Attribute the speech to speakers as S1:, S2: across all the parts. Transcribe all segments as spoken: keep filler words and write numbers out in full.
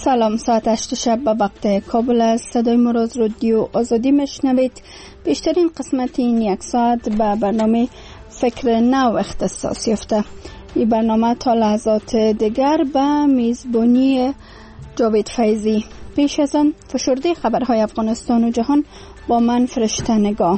S1: سلام، ساعت هشت شب به وقت کابل است. صدای مراز رادیو آزادی میشنوید. بیشترین قسمت این یک ساعت به برنامه فکر نو اختصاص یافته. این برنامه تا لحظات دیگر به میزبانی جاوید فیضی. پیش از آن فشرده خبرهای افغانستان و جهان با من فرشته نگاه.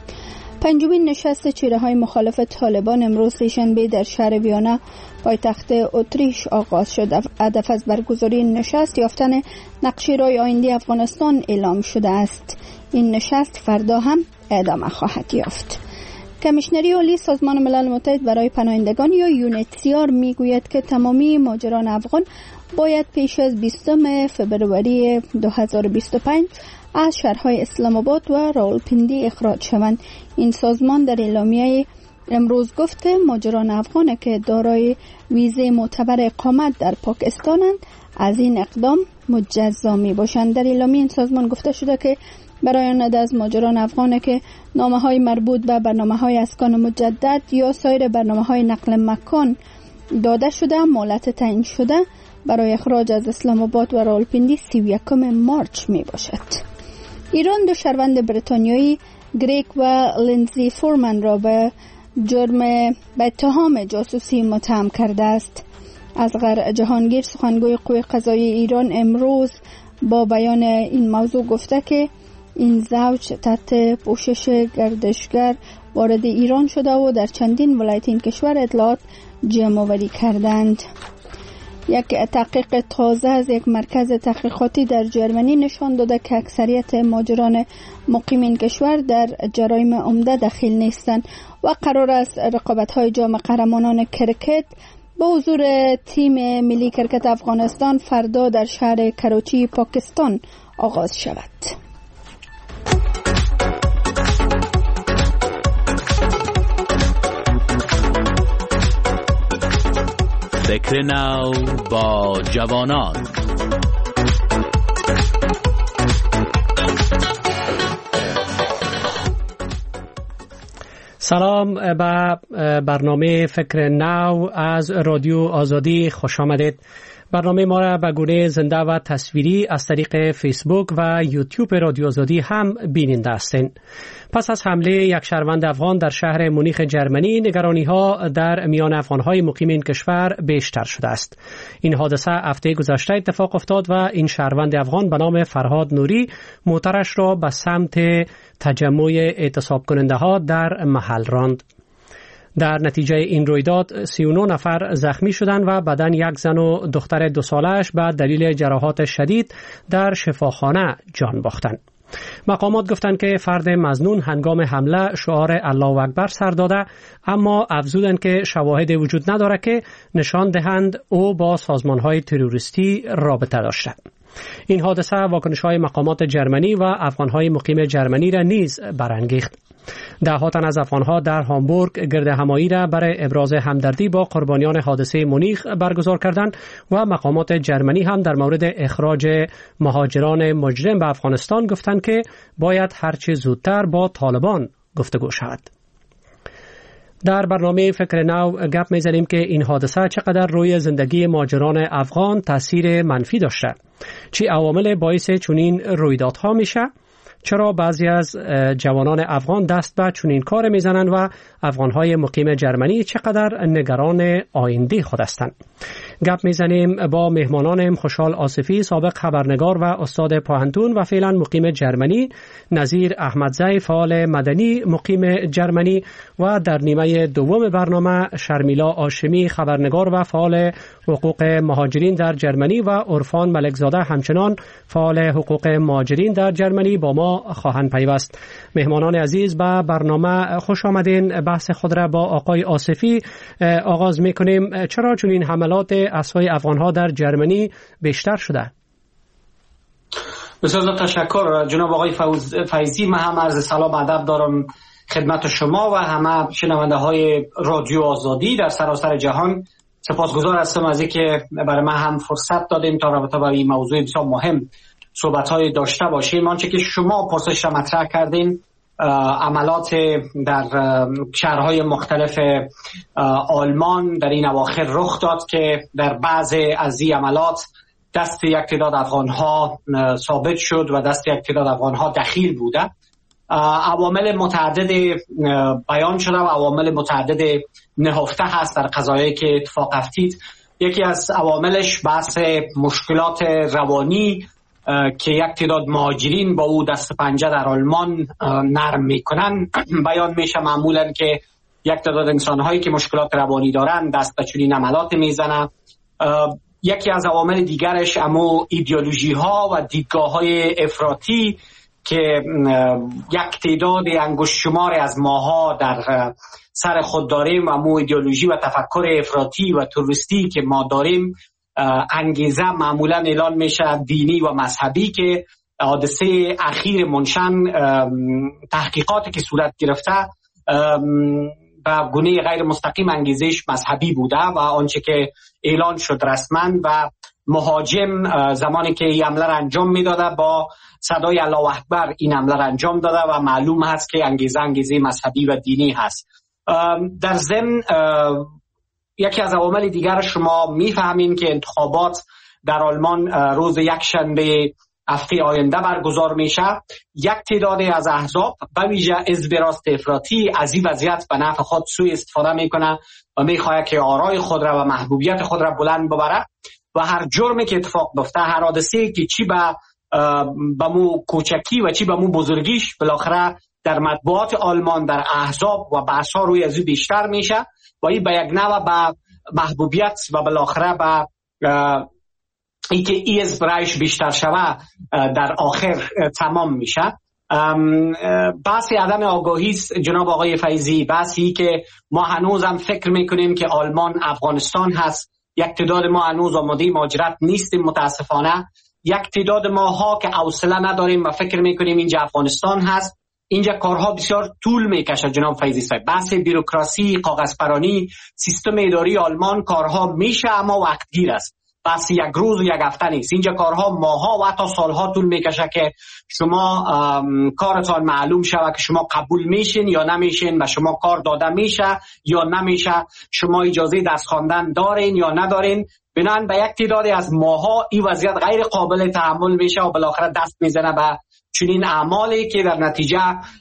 S1: پنجمین نشست چهره های مخالف طالبان امروز سه‌شنبه در شهر ویانا پایتخت اتریش آغاز شد. هدف از برگزاری نشست یافتن نقشه راه آینده افغانستان اعلام شده است. این نشست فردا هم ادامه خواهد یافت. کمیشنری عالی سازمان ملل متحد برای پناهندگان یا یونیتسیار میگوید که تمامی مهاجران افغان باید پیش از بیستم فبروری دو هزار و بیست و پنج از شهرهای اسلام آباد و راولپیندی اخراج شوند. این سازمان در اعلامیه امروز گفت که مهاجران افغان که دارای ویزه معتبر اقامت در پاکستانند از این اقدام مجزا می باشند. در اعلامیه این سازمان گفته شده که برای آن از مهاجران افغان که نامه‌های مربوط به برنامه‌های اسکان مجدد یا سایر برنامه‌های نقل مکان داده شده مهلت تعیین شده برای اخراج از اسلام آباد و راولپیندی سی و یکم مارچ می باشد. ایران دو شهروند بریتانیایی گریگ و لینزی فورمن را به جرم به اتهام جاسوسی متهم کرده است. اصغر جهانگیر سخنگوی قوه قضاییه ایران امروز با بیان این موضوع گفته که این زوج تحت پوشش گردشگر وارد ایران شده و در چندین ولایت این کشور اطلاعات جمع آوری کردند. یک تحقیق تازه از یک مرکز تحقیقاتی در جرمنی نشان داده که اکثریت مهاجران مقیم این کشور در جرایم عمده دخیل نیستند و قرار است رقابت‌های جام قهرمانان کرکت با حضور تیم ملی کرکت افغانستان فردا در شهر کراچی پاکستان آغاز شود.
S2: فکر نو با جوانان.
S3: سلام به برنامه فکر نو از رادیو آزادی خوش آمدید. برنامه ما را به گونه زنده و تصویری از طریق فیسبوک و یوتیوب رادیو آزادی هم بیننده هستند. پس از حمله یک شهروند افغان در شهر مونیخ جرمنی، نگرانی‌ها در میان افغان‌های مقیم این کشور بیشتر شده است. این حادثه هفته گذشته اتفاق افتاد و این شهروند افغان به نام فرهاد نوری موترش را به سمت تجمع اعتصاب کننده ها در محل راند. در نتیجه این رویداد سی و نه نفر زخمی شدند و بعداً یک زن و دختر دو ساله‌اش به دلیل جراحات شدید در شفاخانه جان باختند. مقامات گفتند که فرد مظنون هنگام حمله شعار الله اکبر سر داده، اما افزودند که شواهد وجود ندارد که نشان دهند او با سازمان‌های تروریستی رابطه داشته. این حادثه واکنش‌های مقامات جرمنی و افغان‌های مقیم جرمنی را نیز برانگیخت. ده تن از افغان‌ها در هامبورگ گردهمایی را برای ابراز همدردی با قربانیان حادثه مونیخ برگزار کردند و مقامات جرمنی هم در مورد اخراج مهاجران مجرم به افغانستان گفتند که باید هرچه زودتر با طالبان گفتگو شود. در برنامه فکر نو گپ می‌زنیم که این حادثه چقدر روی زندگی مهاجران افغان تاثیر منفی داشته، چه عوامل باعث چنین رویدادها میشه، چرا بعضی از جوانان افغان دست به چنین کار میزنند و افغانهای مقیم جرمنی چقدر نگران آینده خود هستند. گپ میزنیم با مهمانانم خوشحال آصفی، سابق خبرنگار و استاد پوهنتون و فعلا مقیم جرمنی، نظیر احمدزی، فعال مدنی مقیم جرمنی و در نیمه دوم برنامه شرمیلا هاشمی، خبرنگار و فعال حقوق مهاجرین در جرمنی و عرفان ملکزاده همچنان فعال حقوق مهاجرین در جرمنی با ما خواهند پیوست. مهمانان عزیز به برنامه خوش آمدین. بحث خود را با آقای آصفی آغاز میکنیم. چرا چنین حملات اسای افغانها در جرمنی بیشتر شده؟
S4: بسیار تشکر جناب آقای فیضی. من هم عرض سلام ادب دارم خدمت شما و همه شنونده های رادیو آزادی در سراسر جهان. سپاسگزار هستم از اینکه برای من هم فرصت دادیم تا رابطه با این موضوع بسیار مهم صحبت‌های داشته باشیم. آنچه که شما پرسش را مطرح کردین، عملات در شهرهای مختلف آلمان در این اواخر رخ داد که در بعض از این عملات دست یک تعداد افغان‌ها ثابت شد و دست یک تعداد افغان‌ها دخیل بوده. عوامل متعدد بیان شده و عوامل متعدد نهفته هست در قضایایی که اتفاق افتید. یکی از عواملش بحث مشکلات روانی که یک تعداد مهاجرین با او دست پنجه در آلمان نرم میکنن بیان میشه. معمولا که یک تعداد انسانهایی که مشکلات روانی دارن دست به چنین عملات میزنن. یکی از عوامل دیگرش امو ایدئولوژی ها و دیدگاه های افراطی که یک تعداد انگشت شمار از ماها در سر خود داریم و امو ایدئولوژی و تفکر افراطی و توریستی که ما داریم انگیزه معمولا اعلان میشه دینی و مذهبی که حادثه اخیر منشن تحقیقاتی که صورت گرفته به گونه غیر مستقیم انگیزش مذهبی بوده و آنچه که اعلان شد رسما و مهاجم زمانی که این حمله را انجام میداده با صدای الله اکبر این حمله را انجام داده و معلوم هست که انگیزه انگیزه مذهبی و دینی هست. در ضمن یکی از عوامل دیگر شما میفهمین که انتخابات در آلمان روز یکشنبه هفته آینده برگزار میشه. یک تعداد از احزاب به ویژه حزب راست افراطی از این وضعیت به نفع خود سوء استفاده میکنه و میخواد که آرای خود را و محبوبیت خود را بلند ببره و هر جرمی که اتفاق بیفته، هر حادثه‌ای که چی به به مو کوچکی و چی به مو بزرگیش بالاخره در مطبوعات آلمان در احزاب و بحث‌ها روی از بیشتر میشه و این به یک نوع به محبوبیت و بالاخره به ای که ای از برایش بیشتر شوه در آخر تمام میشه. بحث عدم آگاهی جناب آقای فیضی، بحثی که ما هنوز هم فکر میکنیم که آلمان افغانستان هست. یک تعداد ما هنوز آماده مهاجرت نیستیم متاسفانه. یک تعداد ماها که حوصله نداریم و فکر میکنیم اینجا افغانستان هست. اینجا کارها بسیار طول میکشه جناب فیضی صاحب. بحث بیروکراسی، کاغذپرانی، سیستم اداری آلمان کارها میشه اما وقتگیر است. بس یک روز و یک هفته نیست. اینجا کارها ماها و حتی سالها طول میکشه که شما کارتان معلوم شود که شما قبول میشین یا نمیشین و شما کار داده میشه یا نمیشه، شما اجازه درس خواندن دارین یا ندارین. بنابراین به یک تعدادی از ماها این وضعیت غیر قابل تحمل میشه و بالاخره دست میزنه به چنین اعمالی که در نتیجه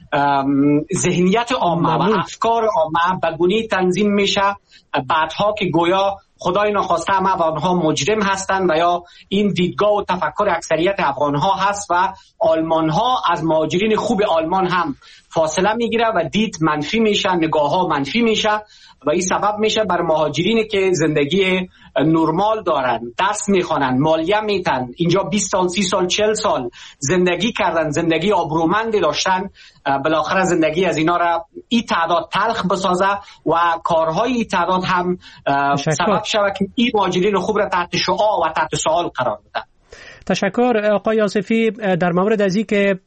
S4: ذهنیت عامه و افکار عامه به گونه‌ای تنظیم میشه بعدها که گویا خدای ناخواسته هم افغان‌ها مجرم هستند و یا این دیدگاه و تفکر اکثریت افغان‌ها هست و آلمان‌ها از مهاجرین خوب آلمان هم فاصله میگیره و دید منفی میشه، نگاه‌ها منفی میشه و این سبب میشه بر مهاجرینی که زندگی نرمال دارن، درس میخوانن، مالیه میتن، اینجا بیست سال، سی سال، چهل سال زندگی کردن، زندگی آبرومندی داشتن، بالاخره زندگی از اینا را این تعداد تلخ بسازه و کارهای این تعداد هم سبب شود که این مهاجرین خوب را تحت شعاع و تحت سوال قرار بده.
S3: تشکر آقای آصفی. در مورد از این که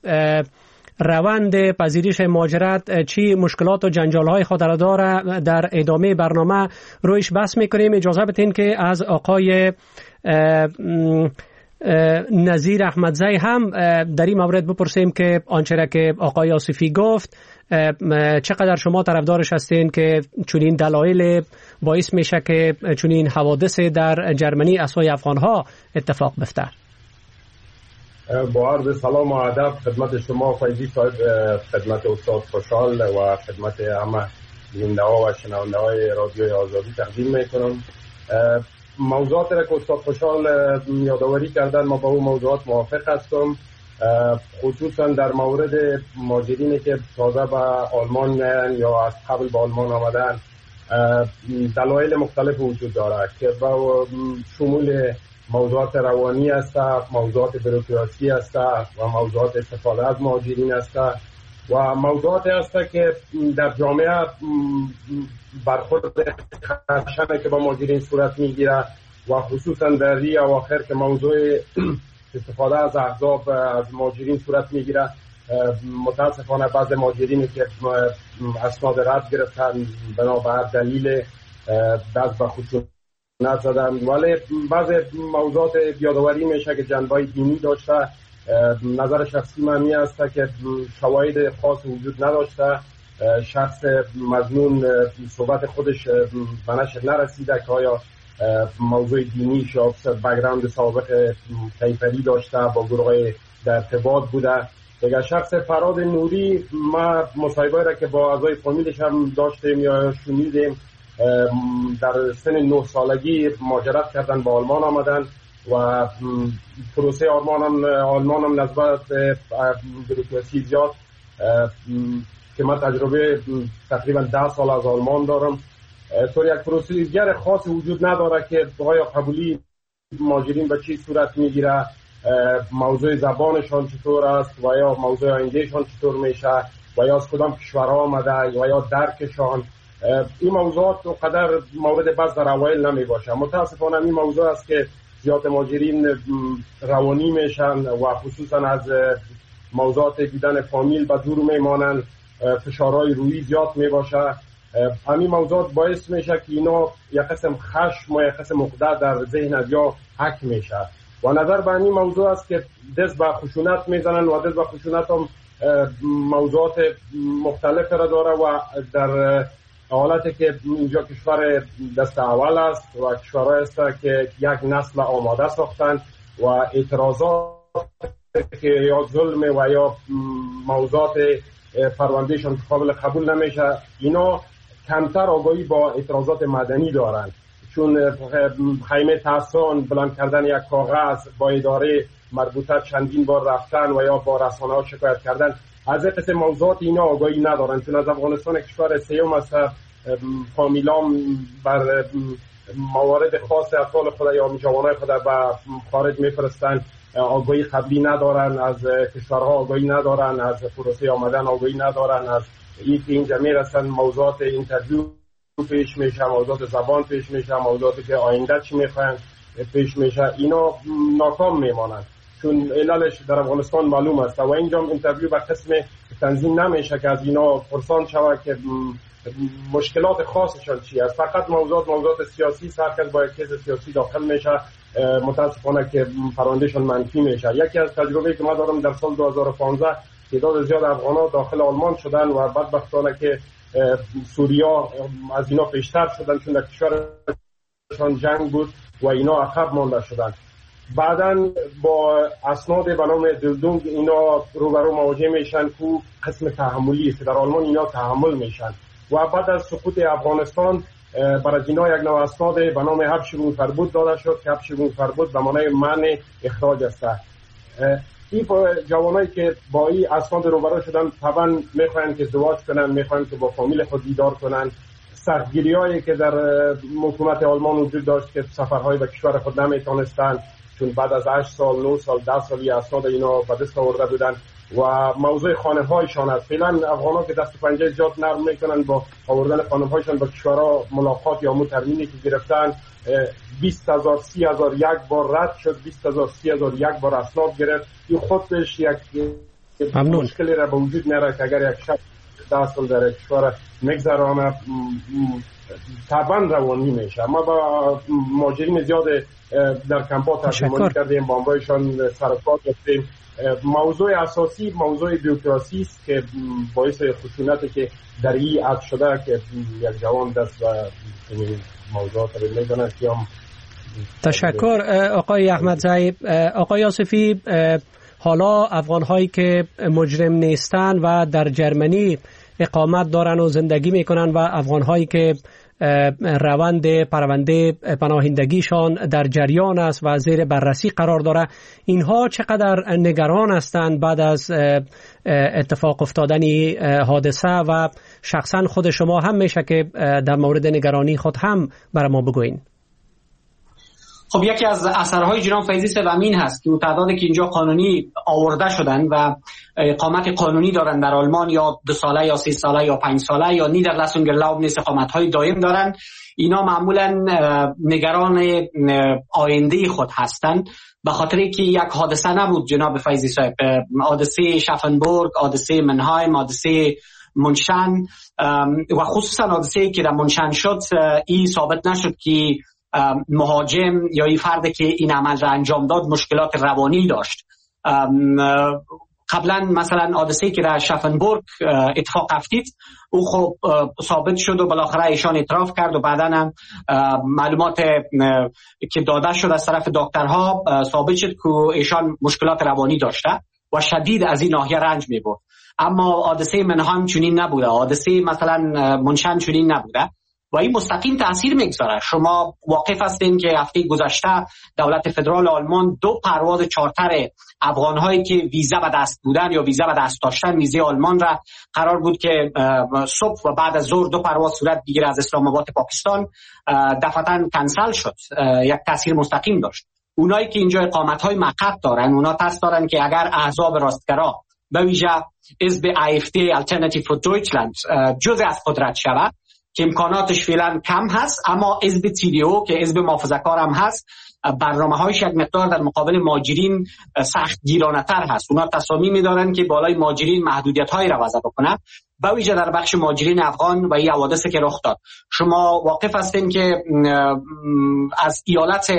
S3: روند پذیرش مهاجرت چی مشکلات و جنجال‌های خود را داره در ادامه برنامه رویش بحث میکنیم. اجازه بدین که از آقای نظیر احمدزی هم در این مورد بپرسیم که آنچه را که آقای آصفی گفت چقدر شما طرفدارش هستین که چنین دلایل باعث میشه که چنین حوادث در جرمنی اسای افغان‌ها اتفاق بیفته؟
S5: با عرض سلام و ادب خدمت شما فیضی صاحب، خدمت استاد خوشحال و خدمت همه بیننده‌ها و شنونده‌های رادیوی آزادی تقدیم میکنم. موضوعاتی را که استاد خوشحال یادآوری کردن ما با اون موضوعات موافق هستم، خصوصا در مورد مهاجرینی که تازه به آلمان یا از قبل به آلمان آمدن. دلایل مختلف وجود دارد که با شمول موضوعات روانی است، موضوعات بروکراسی است و موضوعات استفاده از مهاجرین است و موضوعاتی است که در جامعه برخورد خشنه که با مهاجرین صورت میگیره و خصوصا در ری اواخر که موضوع استفاده از احزاب از مهاجرین صورت میگیره. متاسفانه بعض مهاجرینی که اسناد رد گرفتن بنابر دلیل دست به خشونت نزدن، ولی بعض موضوعات یادآوری میشه که جنبه دینی داشته. نظر شخصی من این است که شواهد خاص وجود نداشته، شخص مظنون صحبت خودش به نشر نرسیده که آیا موضوع دینی شاید بک‌گراند سابق کیفری داشته، با گروه در ارتباط بوده. دیگه شخص فراد نوری، ما مصاحبه را که با اعضای فامیلش هم داشتیم یا شنیدیم، در سن نه سالگی مهاجرت کردن با آلمان آمدن و پروسه آلمان هم, آلمان هم نسبت بروکراسی زیاد که من تجربه تقریبا ده سال از آلمان دارم، طور یک پروسیجر خاص وجود نداره که آیا قبولی مهاجرین به چی صورت میگیره، موضوع زبانشان چطور است و یا موضوع آیندهشان چطور میشه و یا از کدام کشورها آمده و یا درکشان. این موضوعات قدر مورد بحث در اوایل نمی باشه. متاسفانه این موضوع است که زیاد مهاجرین روانی میشن و خصوصا از موضوعات دیدن فامیل به دور میمانند، فشارهای روحی زیاد می باشه. همین موضوعات باعث میشه که اینا یک قسم خشم و یک قسم عقده در ذهن از یا حک میشه و نظر به این موضوع است که دست به خشونت میزنن و دست به خشونت هم موضوعات مختلف را داره و در حالتی که اینجا کشور دست اول است و کشورهای است که یک نسل آماده ساختن و اعتراضات که یا ظلم و یا موضوعات پروندهشان قابل قبول نمیشه، اینا کمتر آگاهی با اعتراضات مدنی دارن، چون خیمه تحصان بلند کردن یک کاغذ با اداره مربوطه چندین بار رفتن و یا با رسانه ها شکایت کردن، از این قسم موضوعات اینا آگاهی ندارن، چون از افغانستان کشور سیوم است فامیلام بر موارد خاص اطفال خود یا جوانای خود به خارج میفرستن، آگاهی قبلی ندارن، از کشورها آگاهی ندارن، از پروسه آمدن آگاهی ندارن، از این که اینجا میرسن موضوعات اینترویو پیش میشه، موضوعات زبان پیش میشه، موضوعاتی که آینده چی میخواین پیش میشه، اینا ناکام میمانند، چون علالش در افغانستان معلوم است و اینجا اینترویو به قسم تنظیم نمیشه که از اینا پرسان شود که مشکلات خاصشان چی است. فقط موضوعات موضوعات سیاسی، سرکز با یک کیس سیاسی داخل میشه، متاسفانه که پروندهشان منفی میشه. یکی از تجربه که ما دارم در سال دو هزار و پانزده تعداد زیاد افغان‌ها داخل آلمان شدن و بدبختانه که سوریا از اینا پیشتر شدن چون در کشورشان جنگ بود و اینا عقب مانده شدن. بعداً با اسناد به نام دلدونگ اینا روبرو مواجه میشن که قسم تحملی است، در آلمان اینا تحمل میشن و بعد از سقوط افغانستان برای اینا یک نوع اسناد به نام حبشگون فربود داده شد که حبشگون فربود به معنای منع اخراج است. این جوانایی که با این اسناد روبرو شدن طبعا میخواین که ازدواج کنن، میخواین که با فامیل خود دیدار کنن. سختگیری‌هایی که در حکومت آلمان وجود داشت که سفرهای به کشور خود نمیتونستن، چون بعد از هشت سال، نه سال، ده سالی اسناد اینا به دست آورده بودن و موضوع خانه‌هایشان است. فعلا افغان‌ها که دست و پنجه زیاد نرم میکنن با آوردن خانه‌هایشان به کشورها ملاقات یا مترمینی که گرفتن، بیست هزار سی هزار یک بار رد شد، بیست هزار سی هزار یک بار اسناد گرفت. این خودش یک مشکلی را به وجود میاره که اگر یک شخص ده سال در کشور مگذرانه طبعا روانی میشه. ما با مهاجرین زیاد در کمپ‌ها ترجمانی کردیم، با آنهایشان سر کار داشتیم. موضوع اساسی موضوع بیوکراسی است که باعث خشونتی که در این عد شده که یک جوان دست و موضوعات رو می‌دونن که هم.
S3: تشکر آقای احمدزی. آقای آصفی، حالا افغان‌هایی که مجرم نیستن و در جرمنی اقامت دارن و زندگی میکنن و افغان‌هایی که روند پرونده پناهندگیشان در جریان است و زیر بررسی قرار داره، اینها چقدر نگران هستند بعد از اتفاق افتادن حادثه و شخصا خود شما هم میشه که در مورد نگرانی خود هم برای ما بگوین؟
S4: خب یکی از اثرهای جناب فیضی سومین هست که تعدادی که اینجا قانونی آورده شدن و اقامت قانونی دارن در آلمان، یا دو ساله یا سه ساله یا پنج ساله یا نیدرلسونگرلاوب نیست اقامت‌های دائم دارن، اینا معمولا نگران آینده خود هستند به خاطری که یک حادثه نبود جناب فیضی صاحب، حادثه شفنبورگ، حادثه منهایم، حادثه منشن و خصوصا حادثه‌ای که در منشن شد، این ثابت نشد که مهاجم یا این فرد که این عمل را انجام داد مشکلات روانی داشت. قبلا مثلا حادثه‌ای که در شفنبورگ اتفاق افتید او خب ثابت شد و بالاخره ایشان اعتراف کرد و بعدا هم معلومات که داده شد از طرف دکترها ثابت شد که ایشان مشکلات روانی داشته و شدید از این ناحیه رنج می‌برد. اما حادثه منهام چنین نبوده، حادثه مثلا منشن چنین نبوده و این مستقیم تاثیر میگذاره. شما واقف هستین که هفته گذشته دولت فدرال آلمان دو پرواز چارتر افغان‌هایی که ویزا به دست بودن یا ویزا به دست داشتن ویزای آلمان را قرار بود که صبح و بعد از ظهر دو پرواز صورت بگیره از اسلام آباد پاکستان، دفعتاً کنسل شد. یک تاثیر مستقیم داشت. اونایی که اینجا اقامت‌های موقت دارن، اونا تصدیق دارن که اگر احزاب راستگرا به ویژه حزب آی اف دی Alternative for Deutschland جزء از قدرت شود که امکاناتش فعلا کم هست، اما حزب تی دی او که حزب محافظه‌کار هم هست برنامه‌هایش یک مقدار در مقابل مهاجرین سخت گیرانه‌تر هست. اونا تصامیم دارن که بالای مهاجرین محدودیت‌هایی را وضع بکنن، به ویژه در بخش مهاجرین افغان و این حوادثی که رخ داد. شما واقف هستین که از ایالت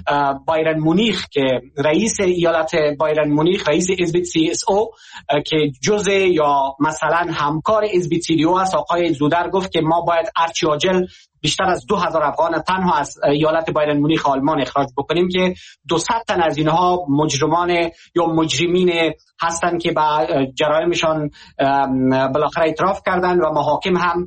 S4: بایرن مونیخ که رئیس ایالت بایرن مونیخ، رئیس حزب سی اس او که جزء یا مثلا همکار حزب تی دی او است، آقای زودر گفت که ما باید ارچی عاجل بیشتر از دو هزار افغان تنها از ایالت بایرن مونیخ آلمان اخراج بکنیم که دویست تن از اینها مجرمان یا مجرمین هستن که با جرائمشان بالاخره اعتراف کردن و محاکم هم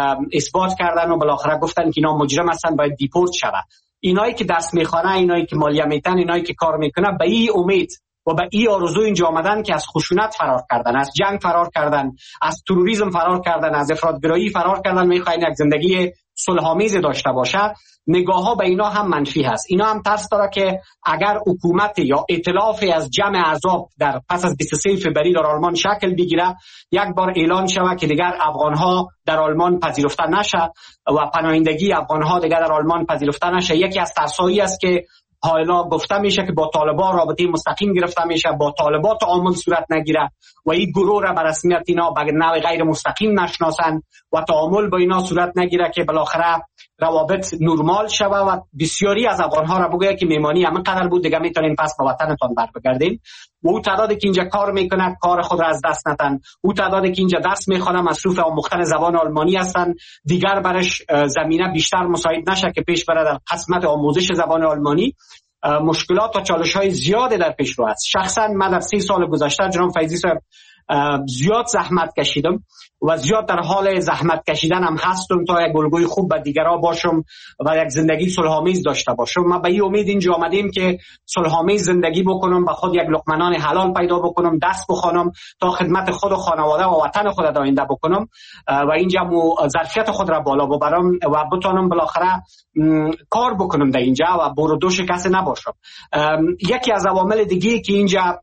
S4: اثبات کردن و بالاخره گفتن که اینا مجرم هستن، باید دیپورت شود. اینایی که دست میخوانه، اینایی که مالیه میتن، اینایی که کار میکنن، به این امید و به این آرزو اینجا آمدن که از خشونت فرار کردن، از جنگ فرار کردن، از تروریسم فرار کردن، از افراطگرایی فرار کردن، میخواین یک زندگی صلح‌آمیز داشته باشه. نگاه ها به اینا هم منفی هست. اینا هم ترس داره که اگر حکومت یا ائتلاف از جمع احزاب در پس از بیست و سوم فوریه در آلمان شکل بگیره، یک بار اعلان شود که دیگر افغان ها در آلمان پذیرفته نشه و پناهندگی افغان ها دیگر در آلمان پذیرفته نشه. یکی از ترسایی است که حالا گفته میشه که با طالبان رابطه مستقیم گرفته میشه، با طالبان تعامل صورت نگیره و این گروه را به رسمیت اینا به نوع غیر مستقیم نشناسن و تعامل با اینا صورت نگیره که بالاخره روابط نرمال شوه و بسیاری از افغان‌ها را بگوید که میمانی همین قدر بود، دیگه میتونین پس به وطنتون بر بگردین. و او تعدادی که اینجا کار میکنه کار خود را از دست ندن، او تعدادی که اینجا درس میخوانه مصروف آموختن زبان آلمانی هستن، دیگر برش زمینه بیشتر مساعد نشه که پیش بره در قسمت آموزش زبان آلمانی. مشکلات و چالش‌های زیاده در پیش رو است. شخصا من در سی سال گذشته جناب فیضی صاحب زیاد زحمت کشیدم و زیاد در حال زحمت کشیدن هم هستم تا یک الگوی خوب به دیگران باشم و یک زندگی صلح‌آمیز داشته باشم. ما به این امید اینجا آمدیم که صلح‌آمیز زندگی بکنم، به خود یک لقمه حلال پیدا بکنم، دست بخوانم تا خدمت خود و خانواده و وطن خود آینده بکنم و اینجا ظرفیت خود را بالا ببرم و بتونم بالاخره کار بکنم در اینجا و برودوش کسی نباشم. یکی از عوامل دیگه که اینجا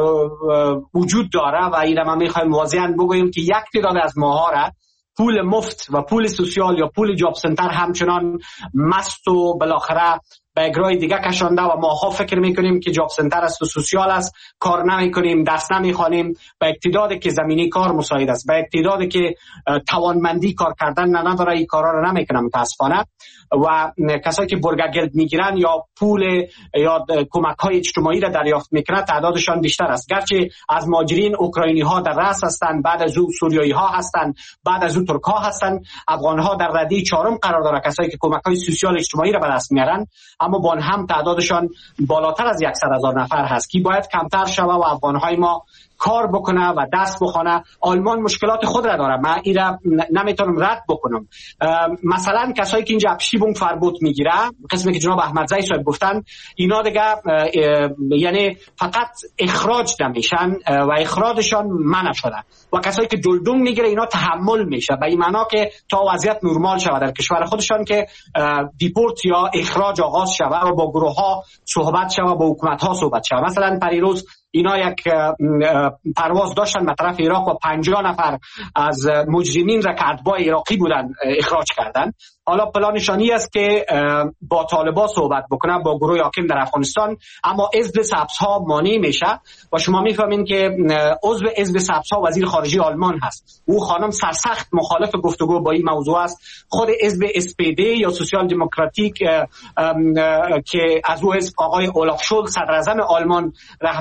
S4: وجود داره و این ما میخوایم واضحاً بگوییم که یک تعداد از ماها را پول مفت و پول سوسیال یا پول جاب سنتر همچنان مست و بالاخره به اگرای دیگه کشانده و ماها فکر میکنیم که جاب سنتر است و سوسیال است، کار نمیکنیم، درس نمیخوانیم، به اقتداد که زمینی کار مساعد است، به اقتداد که توانمندی کار کردن نداره این کارا رو نمیکنم متاسفانه. و کسایی که برگگلد میگیرن یا پول یا کمک های اجتماعی را دریافت میکنن تعدادشان بیشتر است. گرچه از مهاجرین اوکراینی ها در رأس هستند، بعد از او سوریایی ها هستند، بعد از او ترک ها هستند، افغان ها در رده چهارم قرار داره کسایی که کمک های سوسیال اجتماعی را به دست میارن، اما با هم تعدادشان بالاتر از صد هزار نفر هست که باید کمتر شوه و افغان های ما کار بکنه و دست بخونه. آلمان مشکلات خود را داره، من این را نمیتونم رد بکنم. مثلا کسایی که اینجا اپشیبونگ فربوت میگیره، قسمی که جناب احمدزی صاحب گفتن، اینا دیگه یعنی فقط اخراج نمیشن و اخراجشان منع شده و کسایی که دلدون میگیره اینا تحمل میشه، به این معنا که تا وضعیت نرمال شود در کشور خودشان که دیپورت یا اخراج آغاز شود و با گروه ها صحبت شود، با حکومت ها صحبت شود. مثلا پریروز اینا یک پرواز داشتن به طرف عراق و پنجاه نفر از مجرمین را که اتباع عراقی بودن اخراج کردن. حالا پلانشانی است که با طالبان صحبت بکنن، با گروه حاکم در افغانستان، اما حزب سبزها مانع میشه و شما میفهمین که عضو حزب سبزها وزیر خارجه آلمان هست. او خانم سرسخت مخالف گفتگو با این موضوع است. خود حزب اس پی دی یا سوسیال دموکراتیک که از او حزب آقای اولاف شولز صدر اعظم آلمان رهبریش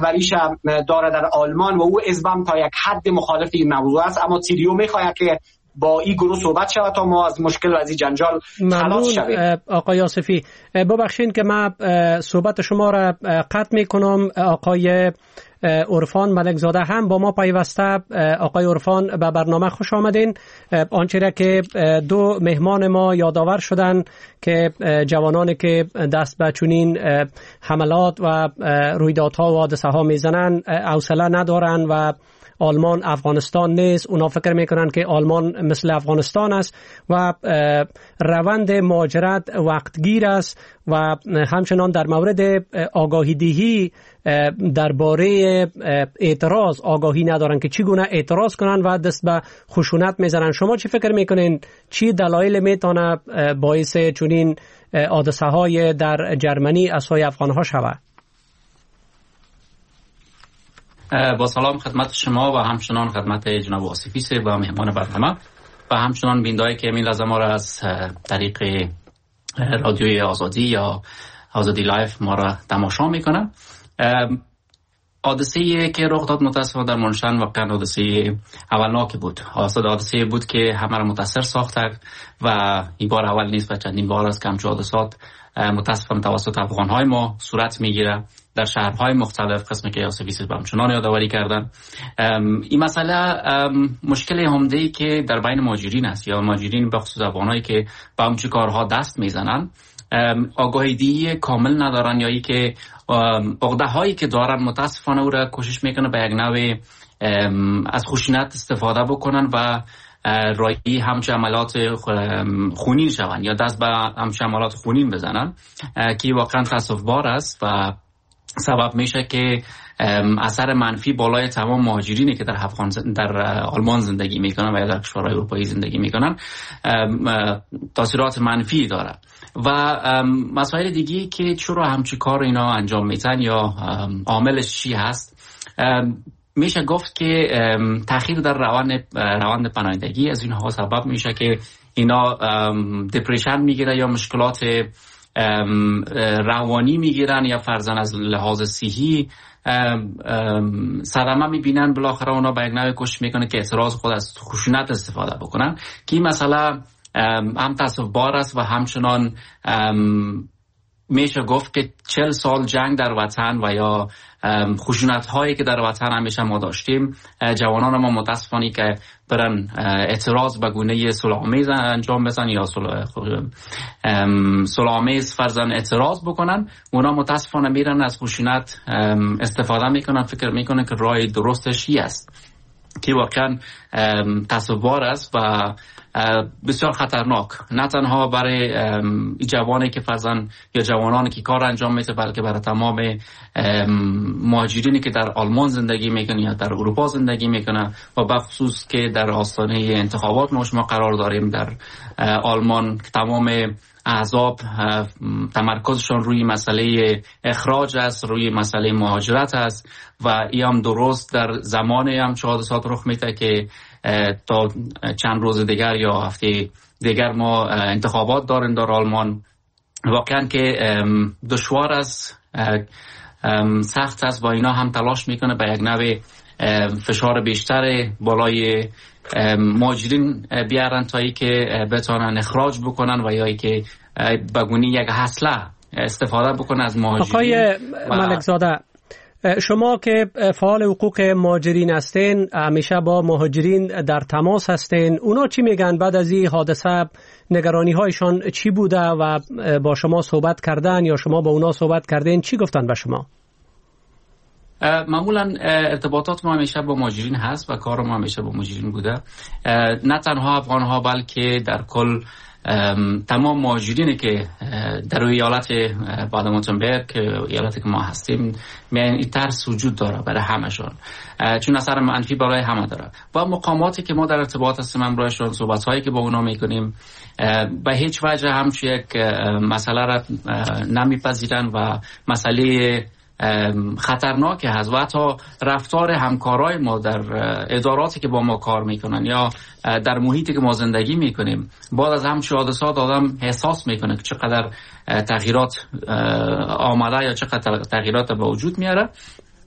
S4: داره در آلمان و او حزبم تا یک حد مخالف این موضوع است، اما تیریو میخواهد که با این گروه صحبت شود تا ما از مشکل و از این جنجال خلاص شویم.
S3: آقای آصفی ببخشید که من صحبت شما را قطع میکنم. آقای عرفان ملک زاده هم با ما پیوسته. آقای عرفان به برنامه خوش آمدین. آنچه را که دو مهمان ما یادآور شدن که جوانانی که دست به چنین حملات و رویدادها و حادثه ها میزنن حوصله ندارن و آلمان افغانستان نیست. اونا فکر میکنن که آلمان مثل افغانستان است و روند مهاجرت وقتگیر است و همچنان در مورد آگاهی دهی درباره اعتراض آگاهی ندارن که چگونه اعتراض کنن و دست به خشونت میزنن. شما چی فکر میکنین چی دلایل میتونه باعث چنین حادثه های در جرمنی از سوی افغان ها شود؟
S6: با سلام خدمت شما و همچنان خدمت جناب آصفی صاحب و مهمان برنامه و همچنان بیننده‌ای که این لحظه ما را از طریق رادیوی آزادی یا آزادی لایف ما را تماشا میکنن. حادثه‌ای که رخ داد متأسفانه در منشن واقعا حادثه اولناکی بود. حادثه بود که همه را متاثر ساخت و این بار اول نیست و چندین بار است که همچون حادثات متأسفانه توسط افغان‌های ما صورت میگیره در شهرهای مختلف، قسمی که آصفی صاحب همچنان یادآوری کردن. این مسئله مشکل عمده‌ای که در بین مهاجرین است یا مهاجرین به خصوص افغانایی که به همچین کارها دست میزنن آگاهی کامل ندارن یا ای که عقده هایی که دارن متاسفانه او را کوشش میکنه به یک نوع از خشونت استفاده بکنن و رایی همچه عملات خونین شون یا دست به همچه عملات خونین بزنن که واقعا تأسف‌بار است و سبب میشه که اثر منفی بالای تمام مهاجرینی که در افغان در آلمان زندگی میکنن و یا در کشورهای اروپایی زندگی میکنن تاثیرات منفی داره و مسائل دیگه که چرا همچی کار اینا انجام میتن یا عاملش چی هست. میشه گفت که تأخیر در روند روند پناهندگی از اینها سبب میشه که اینا دپرشن میگیره یا مشکلات روانی میگیرن یا فرضاً از لحاظ صحی صدمه میبینن. بالاخره اونا به یک نوع کوشش میکنه که اعتراض خود از خشونت استفاده بکنن که این مسئله هم تأسف‌بار است و همچنان میشه گفت که چهل سال جنگ در وطن و یا خشونت هایی که در وطن همیشه ما داشتیم جوانان ما متاسفانه که برن اعتراض به گونه صلح‌آمیز انجام بدن یا صلح‌آمیز فرضاً اعتراض بکنن، اونا متاسفانه میرن از خشونت استفاده میکنن، فکر میکنن که راه درستش چی است که واقعا تأسف‌بار است و بسیار خطرناک، نه تنها برای جوانی که فرزن یا جوانانی که کار انجام میده بلکه برای تمام مهاجرینی که در آلمان زندگی میکنن یا در اروپا زندگی میکنن و بخصوص که در آستانه انتخابات ما شما قرار داریم در آلمان که تمام احزاب تمرکزشون روی مسئله اخراج است، روی مسئله مهاجرت است و این هم درست در زمان هم چه حادثات رخ میده که تا چند روز دیگر یا هفته دیگر ما انتخابات داریم در آلمان. واقعا که دشوار است، سخت است، با اینا هم تلاش میکنه به یک نوع فشار بیشتر بالای مهاجرین بیارن تا ای که بتونن اخراج بکنن و یا ای که بگونی یک حسله استفاده بکنن از مهاجرین.
S3: آقای ملک زاده، شما که فعال حقوق مهاجرین هستین، همیشه با مهاجرین در تماس هستین، اونا چی میگن بعد از این حادثه؟ نگرانی هایشان چی بوده و با شما صحبت کردن یا شما با اونا صحبت کردین؟ چی گفتن به شما؟
S6: معمولا ارتباطات ما همیشه با مهاجرین هست و کار ما همیشه با مهاجرین بوده، نه تنها افغان ها بلکه در کل تمام مهاجرینی که در ایالت بادن-وورتمبرگ که ایالتی که ما هستیم این ترس وجود داره برای همشون، چون اثر منفی برای همه داره و مقاماتی که ما در ارتباط هستیم همراهشون، صحبت هایی که با اونا میکنیم به هیچ وجه همچون یک مسئله را نمیپذیرن و مسئله خطرناک هست و حتی رفتار همکارای ما در اداراتی که با ما کار میکنن یا در محیطی که ما زندگی میکنیم بعد از همچین حادثات آدم احساس میکنه که چقدر تغییرات آمده یا چقدر تغییرات به وجود میاره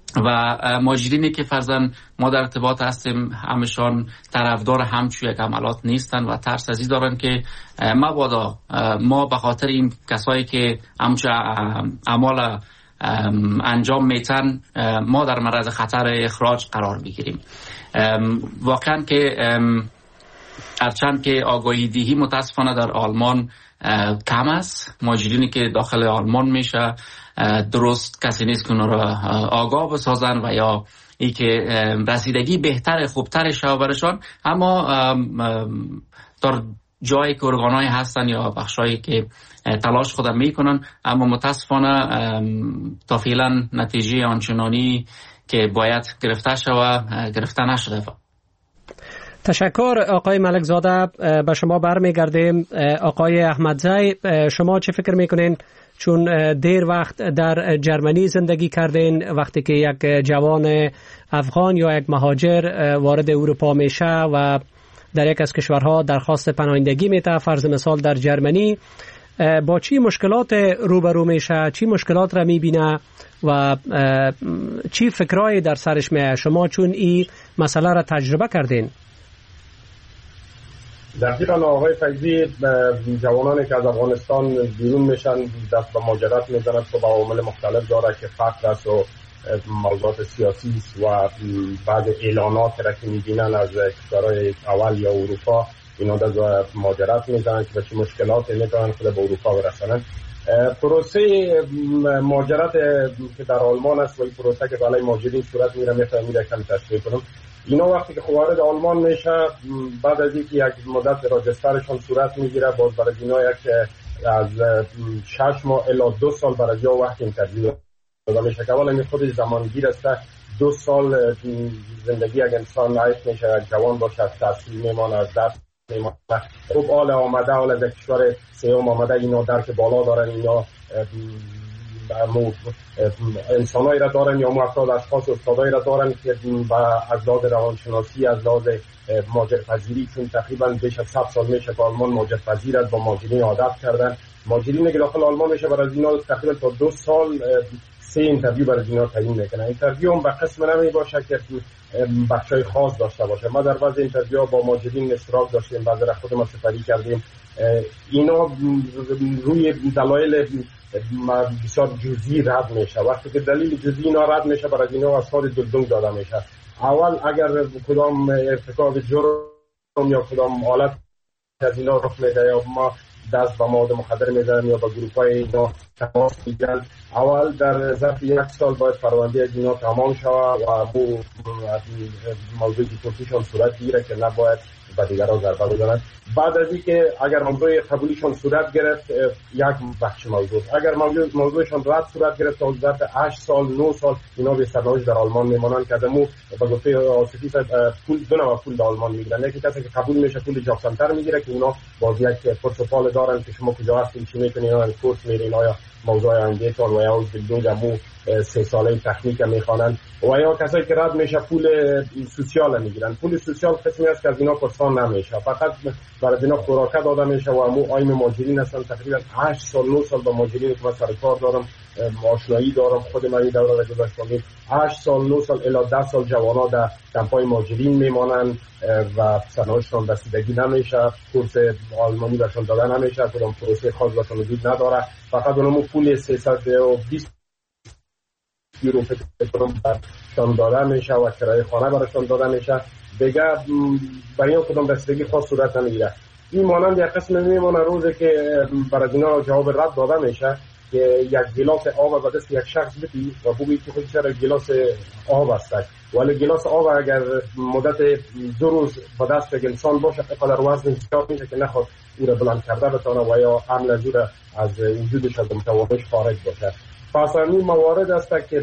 S6: و ماجرینی که فرضاً ما در ارتباط هستیم همشان طرفدار همچون یک عملات نیستن و ترس از این دارن که مبادا ما به خاطر این کسایی که همچون اعمال انجام میتن ما در معرض خطر اخراج قرار بگیریم. واقعا که هرچند که آگاهی دهی متاسفانه در آلمان کم است، ماجرینی که داخل آلمان میشه درست کسی نیست که اون رو آگاه بسازن و یا ای که رسیدگی بهتر خوبتر شو برشان، اما در جایی که ارگانای هستن یا بخشایی که تلاش خودم میکنن، اما متاسفانه تا فعلا نتیجه آنچنانی که باید گرفته شود گرفته نشده.
S3: تشکر آقای ملک زاده. به شما برمیگردیم. آقای احمدزی، شما چه فکر میکنین؟ چون دیر وقت در جرمنی زندگی کردین، وقتی که یک جوان افغان یا یک مهاجر وارد اروپا میشه و در یک از کشورها درخواست پناهندگی میده، فرض مثال در جرمنی، با چی مشکلات روبرو میشه؟ چی مشکلات را میبینه و چی فکرایی در سرش میه؟ شما چون این مسئله را تجربه کردین.
S5: دقیقا آقای فیضی، جوانانی که از افغانستان بیرون میشن دست به مهاجرت میزنند که با عوامل مختلف داره که فقر است و موضوعات سیاسی و بعد اعلانات را که میبینن از کشورهای اول یا اروپا، اینا دست به مهاجرت میزنن که به چه مشکلاتی میتونن خود به اروپا برسنن. پروسه مهاجرت که در آلمان است و این پروسه که برای مهاجرین صورت میره میتونم میره کم تشریح کنم. اینا وقتی که وارد آلمان میشه، بعد از اینکه یک مدت راجسترشون صورت میگیره، باز برای اینا یک از شش ماه الی دو سال برای یا وقت اینترویو داده میشه که اولا خودش زمانگیر است. دو سال زندگی یک انسان نایت میشه، یک جوان باشه، از تحصیل میمانه، از درس میمانه، خوب آل آمده، آل از کشور سیوم آمده، اینا درک بالا دارن، اینا انسانایی را دارن یا افراد اشخاص استادایی را دارن که از لحاظ روانشناسی، از لحاظ مهاجرپذیری، چون تقریبا بیش از صد سال میشه که آلمان مهاجرپذیر است، با مهاجرین عادت کردن. مهاجرینی که داخل آلمان میشه برای اینا تقریبا تا دو سال سه اینترویو برای اینا تعیین میکنه. اینترویو هم به قسم نمی باشه که بخشای خاص داشته باشه. ما در بعضی اینترویو با مهاجرین اشتراک داشتیم، بعضی را خودمون سپری کردیم. اینا روی دلایل بسیار جزئی رد میشه. وقتی که دلیل جزئی اینا رد میشه، برای اینا اسناد دلدنگ داده میشه. اول اگر کدام ارتکاب جرم یا کدام حالت از اینا رخ میده یا ما دست به مواد مخدر میزنن یا با گروپای اینا تماس میگیرن، اول در ظرف یک سال باید پرونده از اینا تمام شود و بو موضوع دیپورتیشن صورت گیره که نباید به دیگران ضربه بزنند. بعد از اینکه اگر موضوع قبولیشون صورت گرفت، یک بخش موضوع اگر موضوع موضوعشون رد صورت گرفت، تا ظرف هشت سال نه سال اینا به سرنوشت در آلمان میمانند که ادمو به گفته آصفی پول دو نوع پول در آلمان میگیرن. یکی کسی که قبول میشه پول جاب سنتر میگیره که اونا باز یک پورتفولیو دارن که شما کجا هستین چی میکنین، اینا کورس میرین، آیا موضوع آیندهتون و یا بلدونگ امو سه ساله تکنیک میخوانن، و یا کسایی که رد میشه پول سوسیال میگیرن. پول سوسیال قسمی است که از اینا پرسان نمیشه، فقط برای اینا خوراکه داده میشه و امو آیم مهاجرین هستن. تقریبا هشت سال نه سال با مهاجرین که من سر کار دارم، آشنایی دارم، خود من این دوره را گذاشتم، هشت سال نه سال الی ده سال جوانا در کمپای مهاجرین میمانن و سرنوشتشون رسیدگی نمیشه، کورس آلمانی برشون داده نمیشه، کدام پروسه خاص برشون وجود نداره، فقط اونمو پول سیصد و بیست یورو برشون داده میشه و کرایه خانه برشون داده میشه. دیگه برای این کدام رسیدگی خاص صورت نمیگیره. این مانند یک قسم میمونه روزی که برای اینا جواب رد داده میشه که یک گلاس آب به دست یک شخص بدی و بگویی که خود چرا گلاس آب است، ولی گلاس آب اگر مدت دو روز به دست یک انسان باشه قدر وزن زیاد میشه که نخواد او را بلند کرده بتونه و یا حمل از او را از وجودش از متوابش خارج باشه. پس این موارد است که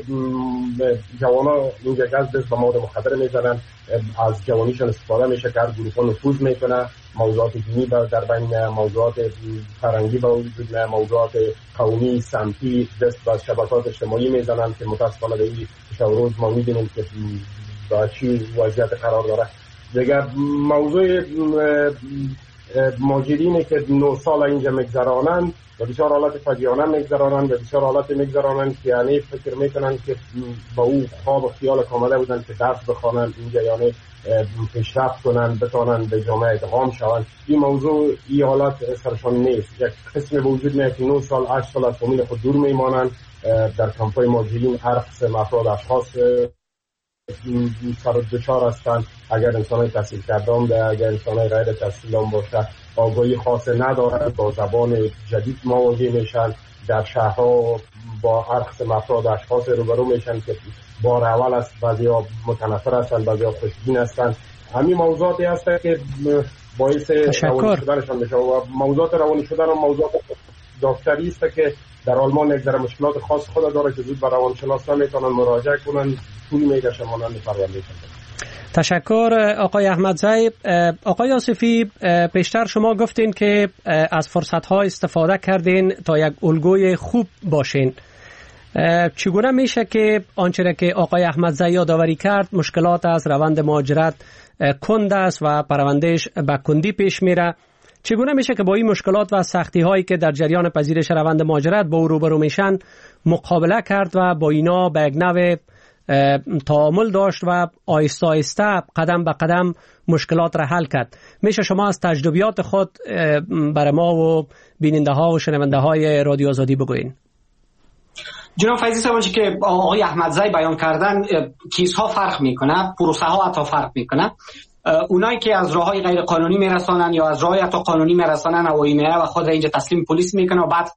S5: جوانا اینجا گز دست به مواد مخدر میزنن، از جوانیشون استفاده میشه که هر گروه نفوذ میکنه، موضوعات دینی در بین، موضوعات فرنگی با وجود نه، موضوعات قومی سمتی دست به شبکات اجتماعی میزنن که متاسفانه به این روز ما میبینیم که با چی وضعیت قرار داره. دیگر موضوع ماجرینی که نه سال اینجا میگذرانند و بسیار حالت فجیانه میگذرانند و بسیار حالت میگذرانند که یعنی فکر میکنند که با او خواب و خیال کامله بودند که درس بخوانند اینجا، یعنی پیشرفت کنند، بتوانند به جامعه ادغام شوند. این موضوع این حالت سرشان نیست. یک قسم به وجود میاد که نه سال هشت سال از فامیل خود دور میمانند. در کمپای ماجرین هر قسم افراد اشخاص سر دچار هستند. اگر انسانای تحصیل کرده‌ام ده، اگر انسانای غیر تحصیل هم باشه، آگاهی خاص ندارند، با زبان جدید مواجه میشن. در شهرها با هر قسم افراد اشخاص روبرو میشن که بار اول است، بعضیا متنفر هستند، بعضیا خوشبین هستند. همین موضوعاتی هست که باعث روانی شدنشان میشه و موضوعات روانی شدن و موضوعات داکتری است که در آلمان یک ذره مشکلات خاص خود داره که زود به روانشناس نمیتونن مراجعه کنن، طول میکشه مانند پرونده کنن.
S3: تشکر آقای احمدزی. آقای آصفی، پیشتر شما گفتین که از فرصت‌ها استفاده کردین تا یک الگوی خوب باشین. چگونه میشه که آنچه که آقای احمدزی یادآوری کرد، مشکلات از روند مهاجرت کند است و پروندهش به کندی پیش میره، چگونه میشه که با این مشکلات و سختی هایی که در جریان پذیرش روند مهاجرت با او روبرو میشن مقابله کرد و با اینا به یک نوع تعامل داشت و آهسته آهسته قدم به قدم مشکلات را حل کرد؟ میشه شما از تجربیات خود برای ما و بیننده ها و شنونده های رادیو آزادی بگوین؟
S4: جناب فیضی صاحب، که آقای احمدزی بیان کردن کیس‌ها فرق میکنه، پروسه ها حتی فرق میکنه. اونایی که از راههای غیر قانونی میرسانن یا از راههای حتی قانونی میرسانن و میره و خود را اینجا تسلیم پلیس میکنه و بعد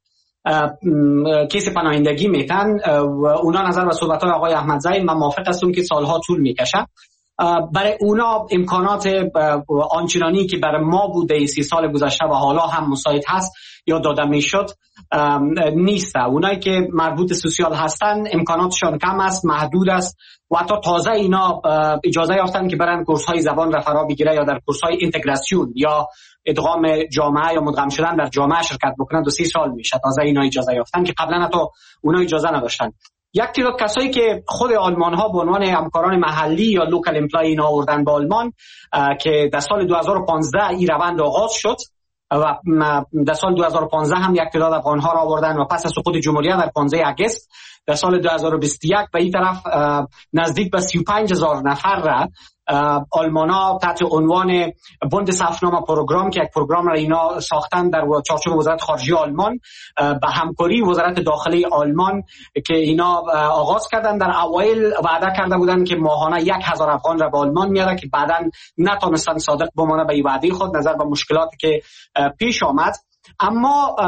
S4: کیس پناهندگی میتن و اونا نظر به صحبت‌های آقای احمدزی من موافق هستم که سالها طول میکشه. برای اونا امکانات آنچنانی که برای ما بوده سی سال گذشته و حالا هم مساعد هست یا داده میشد نیست. اونایی که مربوط سوسیال هستن امکاناتشان کم است، محدود است و حتی تازه اینا اجازه یافتن که برن کورس های زبان را فرا بگیره یا در کورس های اینتگراسیون یا ادغام جامعه یا مدغم شدن در جامعه شرکت بکنن. دو سی سال میشه تازه اینا اجازه یافتن که قبلا حتی اونا اجازه نداشتن. یک تعداد کسایی که خود آلمان ها به عنوان همکاران محلی یا لوکال امپلای اینا آوردن به آلمان که در سال دو هزار و پانزده این روند آغاز شد و در سال دو هزار و پانزده هم یک تعداد افغان ها را آوردن و پس از سقوط جمهوریت در پانزده آگوست در سال دو هزار و بیست و یک به این طرف نزدیک به سی و پنج هزار نفر را آلمانا تحت عنوان بوند صفنامه پروگرام که یک پروگرام را اینا ساختن در چارچوب وزارت خارجه آلمان به همکاری وزارت داخلی آلمان که اینا آغاز کردن. در اوایل وعده کرده بودن که ماهانه یک هزار افغان را به آلمان میاره که بعداً نتونستن صادق بمانه به این وعده خود نظر به مشکلاتی که پیش آمد. اما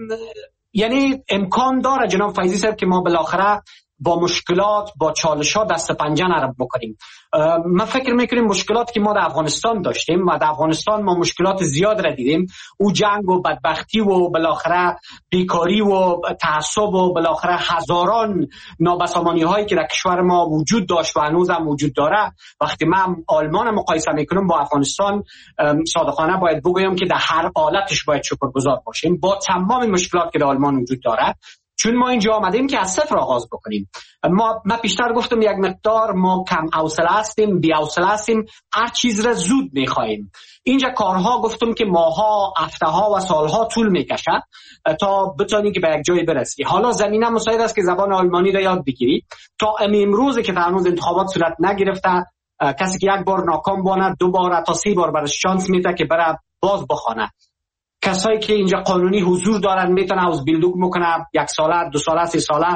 S4: یعنی امکان داره جناب فیضی صاحب که ما بالاخره با مشکلات با چالش‌ها دست پنجه نرم بکنیم. من فکر میکنیم مشکلاتی که ما در افغانستان داشتیم و در افغانستان ما مشکلات زیاد را دیدیم، او جنگ و بدبختی و بالاخره بیکاری و تعصب و بالاخره هزاران نابسامانی هایی که در کشور ما وجود داشت و هنوز هم وجود داره، وقتی من آلمان مقایسه میکنم با افغانستان صادقانه باید بگویم که در هر حالتش باید شکرگزار باشیم با تمام مشکلات که در آلمان وجود داره، چون ما اینجا آمدیم که از صفر آغاز بکنیم. ما من پیشتر گفتم یک مقدار ما کم حوصله هستیم، بی حوصله هستیم، هر چیز را زود میخوایم. اینجا کارها گفتم که ماها، هفته‌ها و سالها طول میکشه تا بتونی که به یک جای برسی. حالا زمینه مساعد است که زبان آلمانی را یاد بگیری. تا امروز که هنوز انتخابات صورت نگرفته، کسی که یک بار ناکام بانه دو بار تا سه بار برش شانس میده که بره باز بخونه. کسایی که اینجا قانونی حضور دارن میتونن از بیلدوک میکنه، یک ساله، دو ساله، سه ساله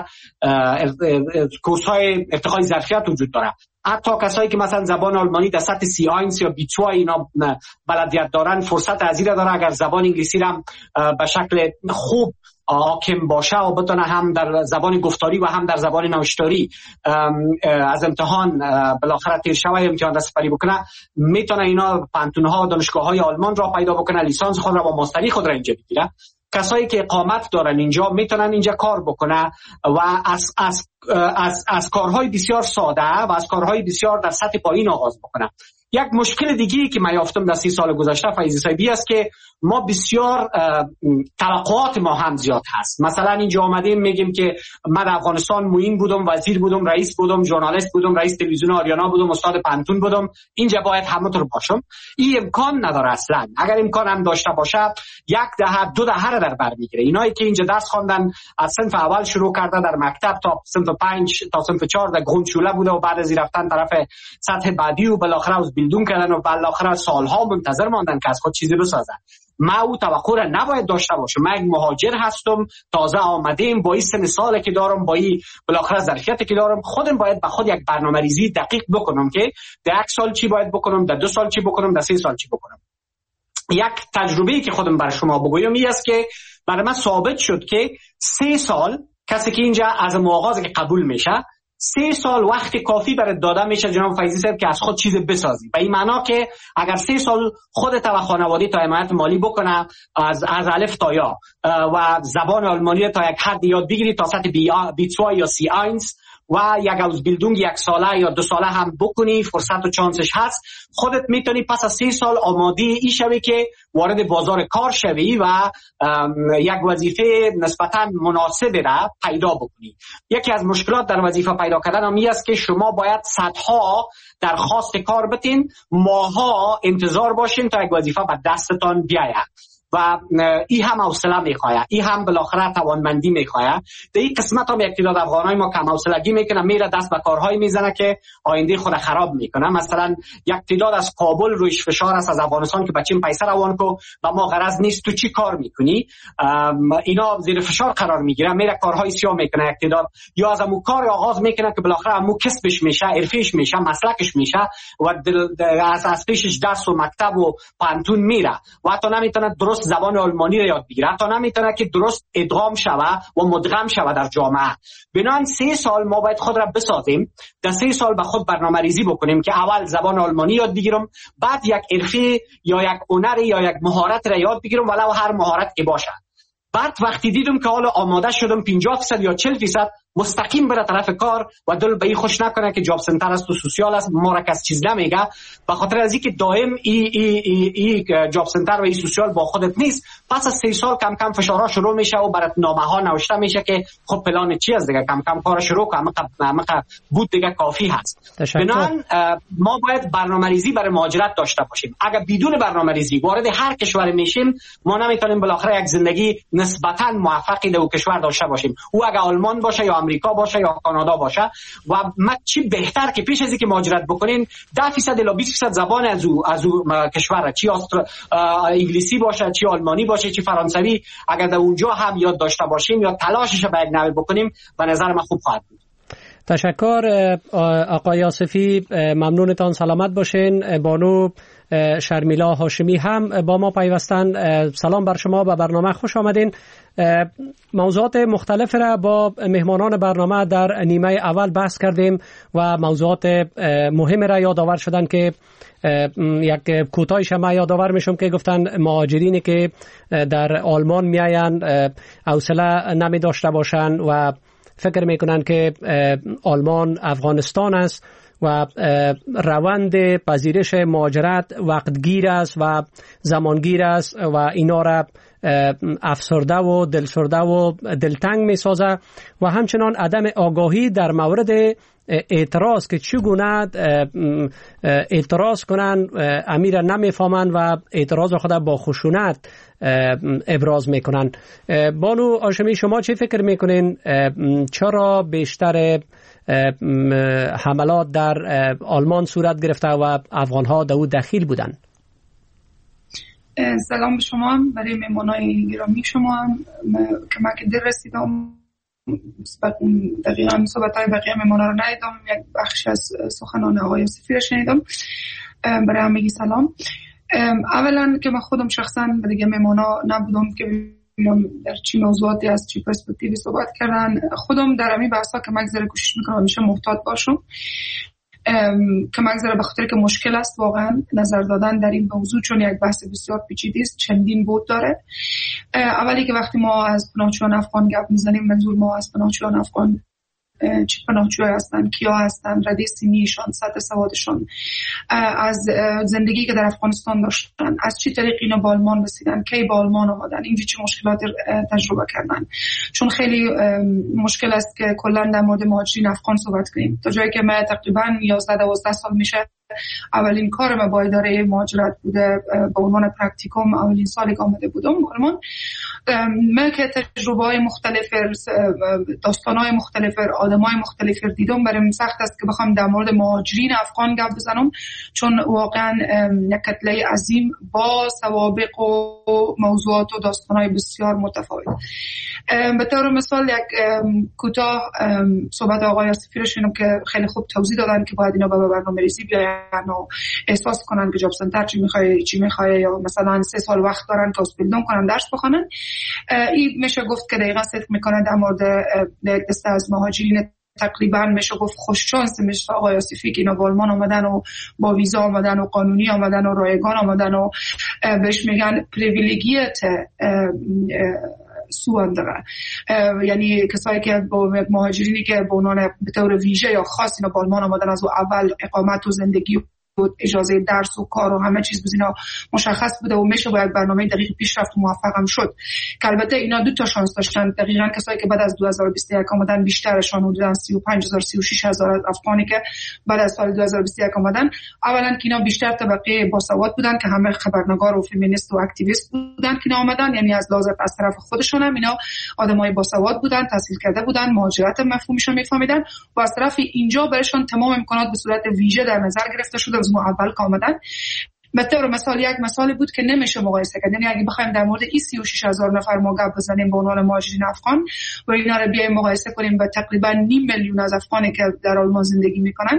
S4: کورس های ارتقای ظرفیت وجود داره. حتی کسایی که مثلا زبان آلمانی در سطح سی اینس یا بی تو اینا بلدیت دارن فرصت ازیره داره اگر زبان انگلیسی را به شکل خوب حاکم باشه و بتونه هم در زبان گفتاری و هم در زبان نوشتاری از امتحان بالاخره تیر شوه امتحان دستپری بکنه، میتونه اینا پانتونها دانشگاه‌های آلمان را پیدا بکنه، لیسانس خود را با ماستری خود را اینجا بگیره. کسایی که اقامت دارن اینجا میتونن اینجا کار بکنه و از از از از کارهای بسیار ساده و از کارهای بسیار در سطح پایین آغاز بکنه. یک مشکل دیگه که من یافتم در سی سال گذشته فیضی صاحبی است که ما بسیار توقعات ما هم زیاد هست. مثلا اینجا آمدیم میگیم که من در افغانستان معین بودم، وزیر بودم، رئیس بودم، ژورنالیست بودم، رئیس تلویزیون آریانا بودم، استاد پنتون بودم، اینجا باید همونطور باشم. این امکان نداره اصلا. اگر امکان هم داشته باشه یک دهه دو دهه را در بر میگیره. اینایی که اینجا درس خواندن از صنف اول شروع کرده در مکتب تا صنف پنج تا صنف چهار در گروندشوله بوده و بعد از رفتن طرف سطح بعدی و بالاخره از بیلدون کردن و بالاخره سالها منتظر ماندن که از خود چیزی بسازن. ما او توقع را نباید داشته باشم. من یک مهاجر هستم، تازه آمدیم، با این سن سالی که دارم، با این بالاخره ظرفیتی که دارم، خودم باید به خود یک برنامه‌ریزی دقیق بکنم که در یک سال چی باید بکنم، در دو سال چی بکنم، در سه سال چی بکنم. یک تجربه‌ای که خودم بر شما بگویم این است که برای من ثابت شد که سه سال کسی که اینجا از آغاز که قبول میشه سه سال وقت کافی برای داده میشه جناب فیضی صاحب که از خود چیز بسازی. به این معنا که اگر سه سال خودت و خانواده تا حمایت مالی بکنه، از از الف تا یا و زبان آلمانی تا یک حد یاد بگیری تا سطح بی دو یا سی یک و یک اوزبیلدونگ یک ساله یا دو ساله هم بکنی، فرصت و چانسش هست، خودت میتونی پس از سه سال آماده ای شوی که وارد بازار کار شوی و یک وظیفه نسبتا مناسب را پیدا بکنی. یکی از مشکلات در وظیفه پیدا کردن همی است که شما باید صدها درخواست کار بتین، ماها انتظار باشین تا یک وظیفه به دستتان بیاید و ای هم حوصله میخواه، ای هم بالاخره توانمندی میخواه. در این قسمت هم یک تعداد افغانای ما کم حوصلگی میکنه، میره دست به کارهایی میزنه که آینده خود خراب میکنه. مثلا یک تعداد از کابل رویش فشار است از افغانستان که بچیم پیسه روان کو و ما غرض نیست تو چی کار میکنی، اینا زیر فشار قرار میگیره، میره کارهای سیاه میکنه. یک تعداد یا از امو کار آغاز میکنه که بالاخره امو کسبش میشه، حرفیش میشه، مسلکش میشه و از از پیشش درس و مکتب و پانتون میره و حتی نمیتونه درست زبان آلمانی را یاد بگیره، حتی نمیتونه که درست ادغام شوه و مدغم شوه در جامعه. بنابراین سه سال ما باید خود را بسازیم، در سه سال به خود برنامه ریزی بکنیم که اول زبان آلمانی یاد بگیرم، بعد یک حرفه یا یک هنر یا یک مهارت را یاد بگیرم، ولو هر مهارت که باشه. بعد وقتی دیدم که حالا آماده شدم پنجاه درصد یا چهل درصد مستقیم بره طرف کار و دل به این خوش نکنه که جاب سنتر است و سوسیال است، ما را کس چیز نمیگه، به خاطر از اینکه دائم ای ای ای ای جاب سنتر و ای سوسیال با خودت نیست. پس از سه سال کم کم فشارها شروع میشه و برات نامه ها نوشته میشه که خب پلان چی است دیگه، کم کم کار شروع کن، همه بود دیگه کافی هست. بنابراین ما باید برنامه‌ریزی برای مهاجرت داشته باشیم. اگر بدون برنامه‌ریزی وارد هر کشور میشیم ما نمیتونیم بالاخره یک زندگی نسبتا موفقی در کشور داشته باشیم، او اگر آلمان باشه یا امریکا باشه یا کانادا باشه. و ما چی بهتر که پیش از اینکه مهاجرت بکنین ده درصد الی بیست درصد زبان از او از او کشور، چی انگلیسی باشه، چی آلمانی باشه، چی فرانسوی، اگر در اونجا هم یاد داشته باشیم یا تلاشش به یک نحوی بکنیم به نظر من خوب خواهد بود.
S3: تشکر آقای آصفی، ممنونتان، سلامت باشین. بانو شرمیلا هاشمی هم با ما پیوستن. سلام بر شما، به برنامه خوش آمدین. موضوعات مختلف را با مهمانان برنامه در نیمه اول بحث کردیم و موضوعات مهم را یادآور شدن که یک کوتاهیش ما یادآور میشم که گفتن مهاجرینی که در آلمان میاین حوصله نمی داشته باشن و فکر میکنن که آلمان افغانستان است و روند پذیرش مهاجرت وقتگیر است و زمانگیر است و اینا را افسرده و دلسرده و دلتنگ می سازه و همچنان عدم آگاهی در مورد اعتراض که چگونه اعتراض کنن امیر نمیفهمن و اعتراض خود با خشونت ابراز میکنن. بانو هاشمی، شما چه فکر میکنین چرا بیشتر حملات در آلمان صورت گرفته و افغانها در او دخیل بودن؟
S7: سلام به شما، برای مهمانای گرامی شما که من که در رسیدم دقیقا صحبت‌های بقیه مهمانا رو ندیدم، یک بخش از سخنان آقای آصفی رو شنیدم. برای همگی سلام. اولا که من خودم شخصا به دیگه مهمانا نبودم که در چی موضوعاتی از چی پرسپکتیوی صحبت کردن، خودم در همین بحثا که مگذره کوشش میکنم همیشه محتاط باشم که مگذره به خاطر که مشکل است واقعا نظر دادن در این موضوع، چون یک بحث بسیار پیچیده است، چندین بود داره. اولی که وقتی ما از پناهجویان افغان گپ میزنیم منظور ما از پناهجویان افغان چه پناهجوی هستن، کیا هستن، رده سنیشان، سطح سوادشان، از زندگی که در افغانستان داشتن، از چه طریق اینا به آلمان رسیدن، کی به آلمان آمدن، این چه مشکلات تجربه کردن. چون خیلی مشکل است که کلا در مورد مهاجرین افغان صحبت کنیم. تا جایی که من تقریبا یازده دوازده سال میشه اولین کارم با اداره مهاجرت بوده، به عنوان پرکتیکوم اولین سالی که آمده بودم آلمان. من که تجربه های مختلف، داستان های مختلف، آدم های مختلف دیدم، برای سخت است که بخوام در مورد مهاجرین افغان گپ بزنم، چون واقعا یک کتله عظیم با سوابق و موضوعات و داستان های بسیار متفاوت. به طور مثال یک کوتاه صحبت آقای سفیر شنیدم که خیلی خوب توضیح دادن که باید اینا به برنامه‌ریزی بیاین و احساس کنن که جاب سنتر چی میخواد چی میخواد، یا مثلا سه سال وقت دارن که اسپیلدون کنن، درس بخونن. این میشه گفت که دقیقاً صدق میکنه در مورد دسته از مهاجرین تقریبا میشه گفت خوش شانس مثل آقای آصفی که اینا با آلمان آمدن و با ویزا آمدن و قانونی آمدن و رایگان آمدن و بهش میگن پریویلیگیت سوان داره. یعنی کسایی که با مهاجرینی که به عنوان به طور ویژه یا خاص اینا با آلمان آمدن، از اول اقامت و زندگی و اجازه درس و کار و همه چیز بزینا مشخص بوده و میشه باید برنامه دقیق پیشرفت و موفق هم شد. که البته اینا دو تا شانس داشتن. دقیقاً کسایی که بعد از دو هزار و بیست و یک آمدن بیشترشون حدوداً سی و پنج هزار سی و شش هزار افغانی که بعد از سال دو هزار و بیست و یک آمدن. اولا که اینا بیشتر طبقه باسواد بودن که همه خبرنگار و فمینیست و اکتیویست بودن که اینا آمدن، یعنی از لحاظ از طرف خودشون هم اینا آدمای باسواد بودن، تحصیل کرده بودن، مهاجرت مفهومش رو میفهمیدن و از طرف اینجا برشون تمام امکانات به صورت ویژه در نظر گرفته شده از اول که آمدن. به طور مثال یک مثالی بود که نمیشه مقایسه کرد. یعنی اگه بخوایم در مورد این سی و شش هزار نفر ما گپ بزنیم به عنوان مهاجرین افغان و اینا رو بیایم مقایسه کنیم با تقریبا نیم میلیون از افغانی که در آلمان زندگی میکنن،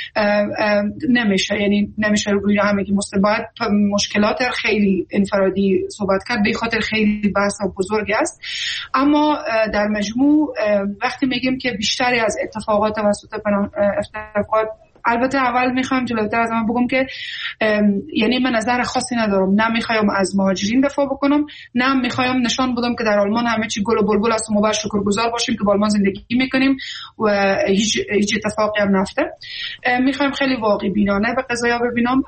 S7: نمیشه. یعنی نمیشه روی همگی مستبعد مشکلات خیلی انفرادی صحبت کرد، به خاطر خیلی بحث بزرگی است. اما در مجموع وقتی میگیم که بیشتری از اتفاقات توسط اتفاقات، البته اول میخوام جلوتر از من بگم که یعنی من نظر خاصی ندارم، نه میخوام از مهاجرین دفاع بکنم، نه میخوام نشان بدم که در آلمان همه چی گل و بلبل است و ما باید شکرگزار باشیم که با آلمان زندگی میکنیم و هیچ هیچ اتفاقی هم نفته. میخوام خیلی واقعی بینانه به قضایا ببینم،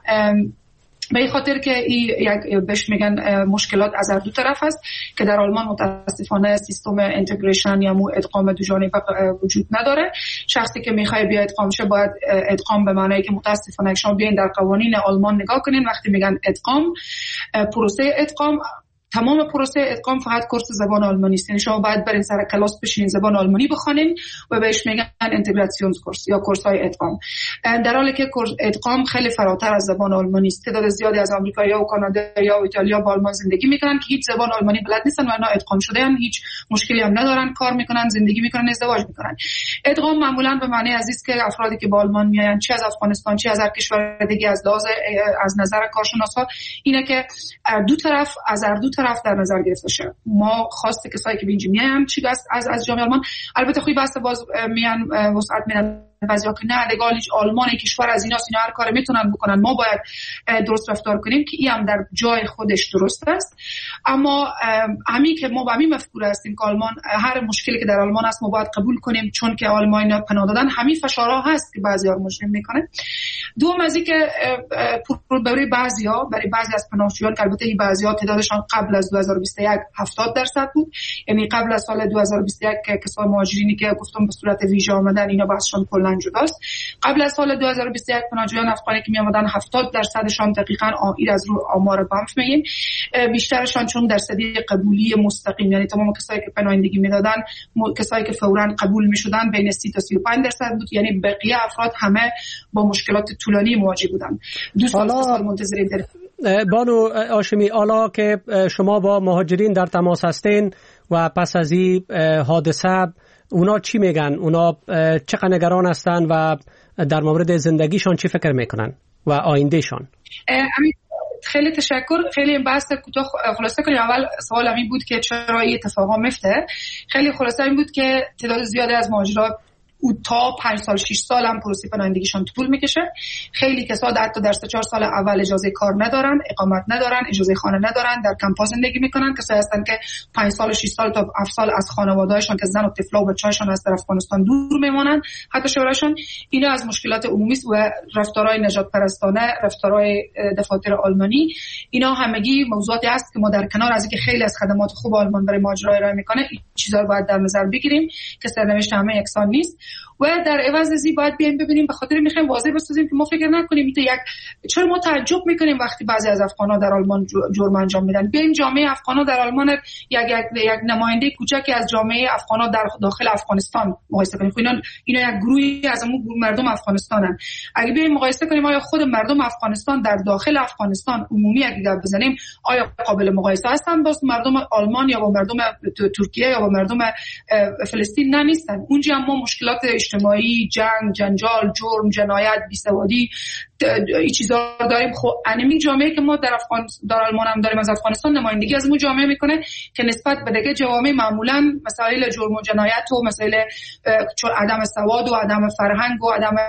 S7: به این خاطر که این یک بهش میگن مشکلات از هر دو طرف است که در آلمان متاسفانه سیستم اینتگریشن یا مو ادغام دو جانبه وجود نداره. شخصی که میخواد بیا ادغام شه باید ادغام به معنی که متاسفانه شما بیاین در قوانین آلمان نگاه کنین، وقتی میگن ادغام، پروسه ادغام، تمام پروسه ادغام فقط کورس زبان آلمانی است. یعنی شما باید برین سر کلاس بشینین زبان آلمانی بخونین و بهش میگن اینتگراسیون کورس یا کورس های ادغام، در حالی که کورس ادغام خیلی فراتر از زبان آلمانی است. تعداد زیادی از آمریکایی‌ها و کانادایی‌ها و ایتالیا با آلمان زندگی میکنن که هیچ زبان آلمانی بلد نیستن و اینا ادغام شده‌اند، هیچ مشکلی هم ندارن، کار میکنن، زندگی میکنن، ازدواج میکنن. ادغام معمولا به معنی عزیز که افرادی که با آلمان میاین، چه از افغانستان چه از هر کشور دیگه، از لحاظ از نظر کارشناسا اینه که دو طرف از هر دو طرف در نظر گرفته شه. ما خواست کسایی که اینجا میان چی از از جامعه آلمان، البته خوبی بحث باز میان وسعت میدن بعضیا که نه لگال هیچ آلمان کشور از اینا اینا هر کاری میتونن بکنن، ما باید درست رفتار کنیم که این هم در جای خودش درست است. اما همین که ما با همین مفکوره هستیم که آلمان هر مشکلی که در آلمان است ما باید قبول کنیم چون که آلمان پناه دادن، همین فشارها هست که بعضیا رو مجرم میکنه. دوم از این که برای بعضیا برای بعضی از پناهجویان که البته این بعضیا تعدادشان قبل از دو هزار و بیست و یک هفتاد درصد بود، یعنی قبل از سال دو هزار و بیست و یک که کسای مهاجرینی که گفتم به صورت ویژه آمدن اینا بحثشون کلا جداست. قبل از سال دو هزار و بیست و یک پناهجویان افغانی که می آمدن هفتاد درصدشان دقیقاً آیر از رو آمار بانف میگیم، بیشترشان چون درصدی قبولی مستقیم، یعنی تمام کسایی که پناهندگی میدادن کسایی که فوراً قبول میشدن بین سی تا سی و پنج درصد بود، یعنی بقیه افراد همه با مشکلات طولانی مواجه بودن. دو سال سال منتظریم.
S3: بانو هاشمی، حالا که شما با مهاجرین در تماس هستین و پس از این حادثه اونا چی میگن؟ اونا چقدر نگران هستن و در مورد زندگیشان چی فکر میکنن و آیندهشان؟
S7: خیلی تشکر. خیلی این بحث کوتاه خلاصه کنیم. اول سوال همین بود که چرا این اتفاقا میفته. خیلی خلاصه این بود که تعداد زیادی از مهاجرات تا پنج سال شش سال هم پروسه پناهندگیشان طول میکشه. خیلی کسا در تا در سه چهار سال اول اجازه کار ندارن، اقامت ندارن، اجازه خانه ندارن، در کمپ‌ها زندگی میکنن. کسایی هستن که پنج سال شش سال تا هفت سال از خانواده‌هاشون که زن و طفلا و بچه‌هاشون از طرف افغانستان دور میمونن، حتی شوهرشون. اینا از مشکلات عمومی و رفتارهای نجات پرستانه، رفتارهای دفاتر آلمانی، اینا همگی موضوعاتی است که ما در کنار از اینکه خیلی از خدمات خوب آلمان برای مهاجران ارائه میکنه، این چیزا رو باید در نظر بگیریم که سرنوشت همه یکسان نیست و در عوض از این باید بیایم ببینیم. به خاطر میخوایم واضح بسازیم که ما فکر نکنیم این یک چرا ما تعجب میکنیم وقتی بعضی از افغانا در آلمان جرم انجام میدن. بیایم جامعه افغانا در آلمان یک یک یک نماینده کوچکی از جامعه افغانا در داخل افغانستان مقایسه کنیم. اینا اینا یک گروهی از مردم افغانستانن. اگه بیایم مقایسه کنیم آیا خود مردم افغانستان در داخل افغانستان عمومی اگه گپ بزنیم آیا قابل مقایسه هستن با مردم آلمان یا با مردم ترکیه یا با مردم فلسطین؟ نه نیستن. اونجا هم ما مشکلات اجتماعی، جنگ، جنجال، جرم، جنایت، بیسوادی این چیزا داریم. خب انمی جامعه که ما در افغان در آلمان هم داریم از افغانستان نمایندگی از اون جامعه میکنه که نسبت به دیگه جوامع معمولا مسائل جرم و جنایت و مسائل چون عدم سواد و عدم فرهنگ و عدم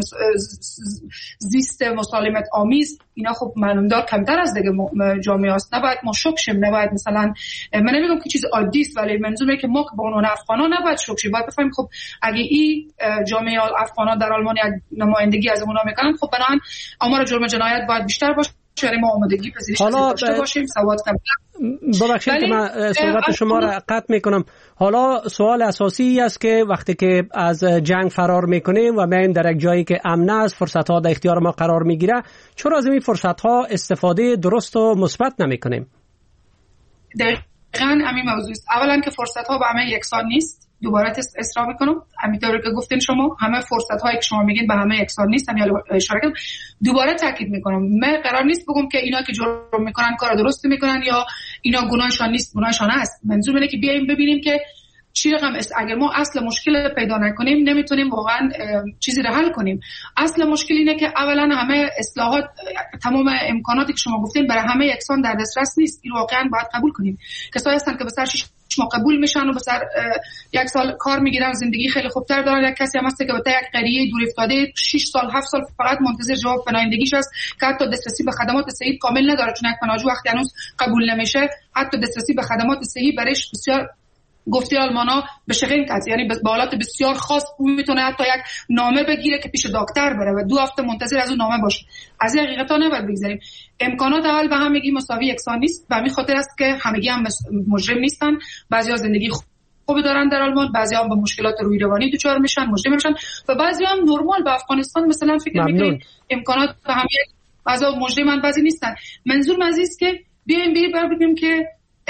S7: زیست مسالمت آمیز اینا خب معلوم دار کمتر از دیگه جامعه است. نباید ما شوک شیم، نباید مثلا من نمیگم که چیز عادی است ولی منظورم اینه که ما به عنوان افغانا نباید شوک شیم. باید بفهمیم خب اگه این جامعه افغانا در آلمان یک نمایندگی از اونها میکنن خب بنابراین آمار جرم جنایت باید بیشتر باشه. شما ما آمادگی پذیرش داشته باشیم، سواد کمتر.
S3: ببخشید که من صحبت شما را قطع میکنم. حالا سوال اساسی است که وقتی که از جنگ فرار میکنیم و میایم در یک جایی که امن است، فرصت ها در اختیار ما قرار میگیره، چرا از این فرصت ها استفاده درست و مثبت نمیکنیم؟
S7: دقیقاً همین موضوع است. اولا که فرصت ها به همه یکسان نیست. دوباره اصرار میکنم همینطوری که گفتین شما همه فرصت هایی که شما میگین به همه یکسان نیست. همین اشاره کردم، دوباره تاکید میکنم من قرار نیست بگم که اینا که جرم میکنن کار درست میکنن یا اینا گناهشان نیست، گناهشان است. منظور اینه که بیایم ببینیم که چی رقم است. اگر ما اصل مشکل پیدا نکنیم نمیتونیم واقعا چیزی رو حل کنیم. اصل مشکل اینه که اولا همه اصلاحات تمام امکاناتی که شما گفتین برای همه یکسان در دسترس نیست. این واقعا باید قبول کنیم. کسایی هستن که به سر شش ما قبول میشن و به سر یک سال کار میگیرن، زندگی خیلی خوبتر دارن. یک کسی هم هست که به یک قریه دور افتاده شش سال هفت سال فقط منتظر جواب پناهندگیش است که حتی دسترسی به خدمات صحی کامل نداره، چون یک پناهجو وقتی هنوز قبول نمیشه حتی دسترسی به خدمات صحی برایش بسیار گفتی آلمانا به شغل کات، یعنی به حالات بسیار خاص میتونه حتی یک نامه بگیره که پیش دکتر بره و دو هفته منتظر از اون نامه باشه. از این حقیقتا نباید بگذاریم. امکانات اول به همگی مساوی یکسان نیست و همین خاطر است که همگی هم مجرم نیستن. بعضیا زندگی خوبی دارن در آلمان، بعضیا هم به مشکلات روحی روانی دچار میشن، مجرم میشن و بعضیا هم نرمال به افغانستان مثلا فکر میکنن امکانات به همگی بعضا مجرمن بعضی نیستن. منظور من است که بیایم بیایم ببینیم که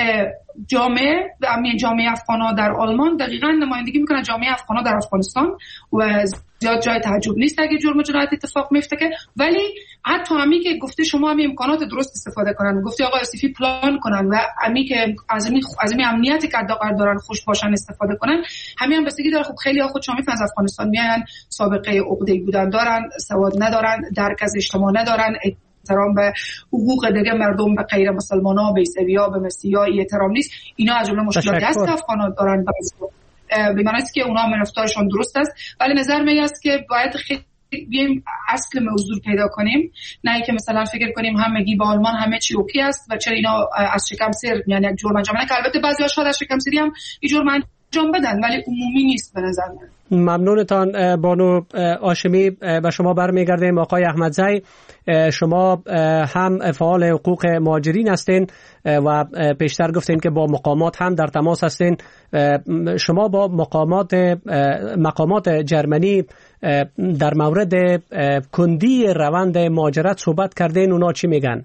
S7: جامعه و جامعه افغانا در آلمان دقیقاً نمایندگی میکنه جامعه افغانا در افغانستان و زیاد جای تعجب نیست اگه جرم جنایت اتفاق میفته که ولی حتی همین که گفته شما همین امکانات درست استفاده کنن، گفته آقا اسیفی پلان کنن و همین که از همین از همین امنیتی که حداقل دارن خوش باشن استفاده کنن، همین هم بسیاری داره. خب خیلی ها خود شما میفهمن از افغانستان میاین سابقه عقده‌ای بودن دارن، سواد ندارن، درک از اجتماع ندارن، احترام به حقوق دیگه مردم به غیر مسلمان‌ها به عیسوی‌ها به مسیحی‌ها احترام نیست. اینا از جمله مشکلاتی است که افغان‌ها دارن. به معنی است که اونا هم رفتارشون درست است ولی نظر من است که باید خیلی بیایم اصل موضوع پیدا کنیم، نه که مثلا فکر کنیم همگی با آلمان همه چی اوکی است و چرا اینا از شکم سر یعنی یک جرم انجام نکنن. البته بعضی‌ها شاید از شکم سری هم این جرم انجام بدن ولی عمومی نیست به نظر من.
S3: ممنونتان بانو هاشمی. به شما برمیگردیم. آقای احمدزی، شما هم فعال حقوق مهاجرین هستین و پیشتر گفتین که با مقامات هم در تماس هستین. شما با مقامات مقامات جرمنی در مورد کندی روند مهاجرت صحبت کردین، اونا چی میگن؟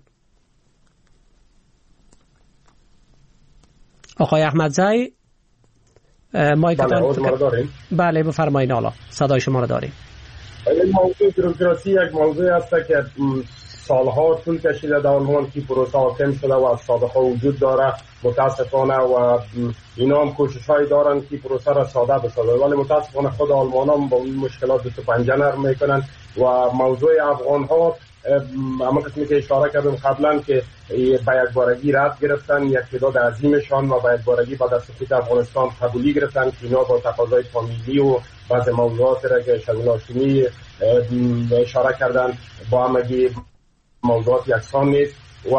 S3: آقای احمدزی
S5: مایکتان
S3: بله, بله بفرمایید. حالا صدای شما را داریم.
S5: این موضوع بروکراسی یک موضوع است که سالها طول کشیده در آلمان که پروسه حاکم شده و از سابقه وجود داره متاسفانه و اینا هم کوشش‌هایی دارن که پروسه را ساده بسازن ولی متاسفانه خود آلمان هم با این مشکلات دست و پنجه نرم میکنن و موضوع افغان ها اما قسمی که اشاره کردم قبلا که با یک بارگی رد گرفتن، یک تعداد عظیمشان و با یک بارگی بعد از سقوط افغانستان قبولی گرفتن که اینا با تقاضای فامیلی و بعض موضوعات را که شامل هاشمی اشاره کردن با همگی موضوعات یکسان نیست و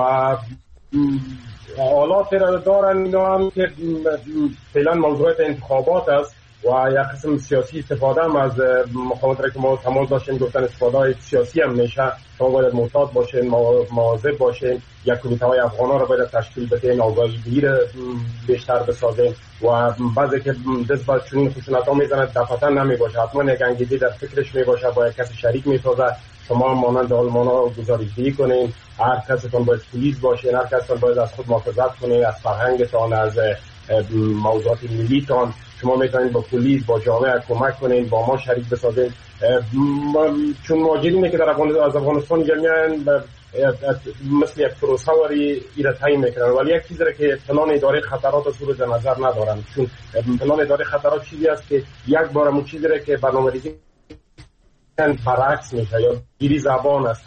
S5: حالات را دارن اینا هم که فعلا موضوعات انتخابات است و یک قسم سیاسی استفاده هم از مقامات را که ما تماس داشتیم گفتن استفاده سیاسی هم میشه. شما باید محتاط باشین، مواظب باشین، یک کمیته های افغان ها را باید تشکیل بدین، آگاهی را بیشتر بسازین و بعضی که دست با چنین خشونت ها میزنند دفعتا نمی باشه، حتما یک انگیزه در فکرش می باشه، با یک کسی شریک می سازه. شما مانند آلمان ها گزارش‌دهی کنین، هر کسیتون باید پلیس باشین، هر کسیتون باید از خود محافظت کنین، از فرهنگتان، از موضوعات ملیتان. شما میتونید با پلیس، با جامعه کمک کنین، با ما شریک بسازین، چون مهاجرینی که در افغانستان جمعاً مثل یک پروسه وری ایره تعیین میکنن، ولی یک چیزی را که پلان اداره خطرات از در نظر ندارن. چون پلان اداره خطرات چیزی است که یک بار همون چیزی را که برنامه‌ریزی برعکس میشه، یا گیری زبان است،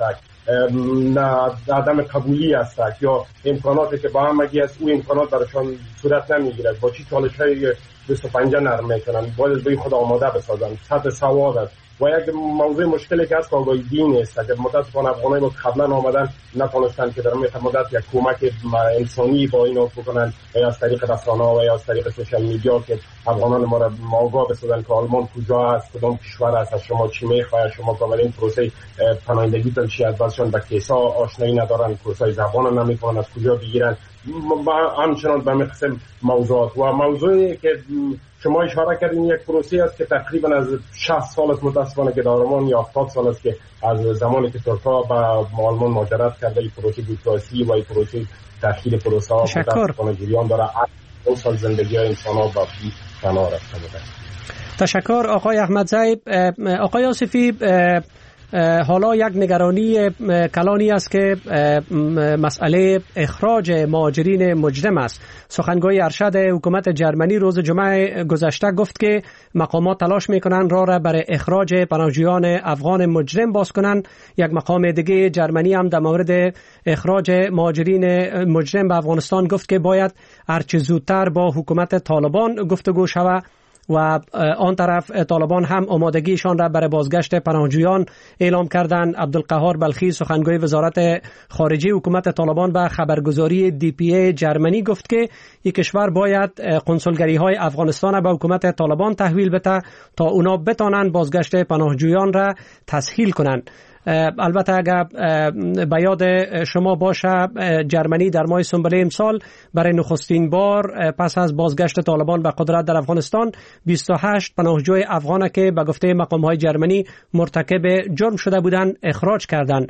S5: عدم قبولی است، یا امکاناتی که با همگی است او امکانات برایشان صورت نمیگیرد. با چی چالش‌های بیست و پنج نرم میکنن، باید به خود آماده بسازن. سطح سواد است و یک موضوع مشکلی که از آگاهی دین است که متاسفانه افغانای ما قبلا آمدن نتونستن که در مدت یک کمک انسانی با اینا بکنن، یا از طریق رسانه‌ها و یا از طریق سوشال میدیا که افغانان ما را آگاه بسازن که آلمان کجا است، کدام کشور است، از شما چی میخواد، شما کاملا این پروسه پناهندگی تلشی از بازشان به کیسا آشنایی ندارن، کورسای زبان نمیکنن، از کجا بگیرن. همچنان به قسم موضوعات و موضوعی که شما اشاره کردین یک پروسه است که تقریبا از شصت سال است متاسفانه که دارمان یا هفتاد سال است که از زمانی که ترکا به آلمان مهاجرت کرده این پروسه دیپلماسی و این پروسه تأخیر پروسه ها متاسفانه جریان داره. دو سال زندگی انسان ها با فنا رفته بوده.
S3: تشکر آقای احمدزی. آقای آصفی، حالا یک نگرانی کلانی است که مسئله اخراج مهاجرین مجرم است. سخنگوی ارشد حکومت جرمنی روز جمعه گذشته گفت که مقامات تلاش میکنند راه را برای اخراج پناهجویان افغان مجرم باز کنند. یک مقام دیگه جرمنی هم در مورد اخراج مهاجرین مجرم به افغانستان گفت که باید هرچه زودتر با حکومت طالبان گفتگو شود و آن طرف طالبان هم آمادگیشان را برای بازگشت پناهجویان اعلام کردند. عبدالقهار بلخی سخنگوی وزارت خارجه حکومت طالبان به خبرگزاری دی پی ای جرمنی گفت که یک کشور باید کنسولگری های افغانستان به حکومت طالبان تحویل بده تا اونا بتانند بازگشت پناهجویان را تسهیل کنند. البته اگر به یاد شما باشه جرمنی در ماه سنبله امسال برای نخستین بار پس از بازگشت طالبان به قدرت در افغانستان بیست و هشت پناهجوی افغان که به گفته مقام‌های جرمنی مرتکب جرم شده بودند اخراج کردند.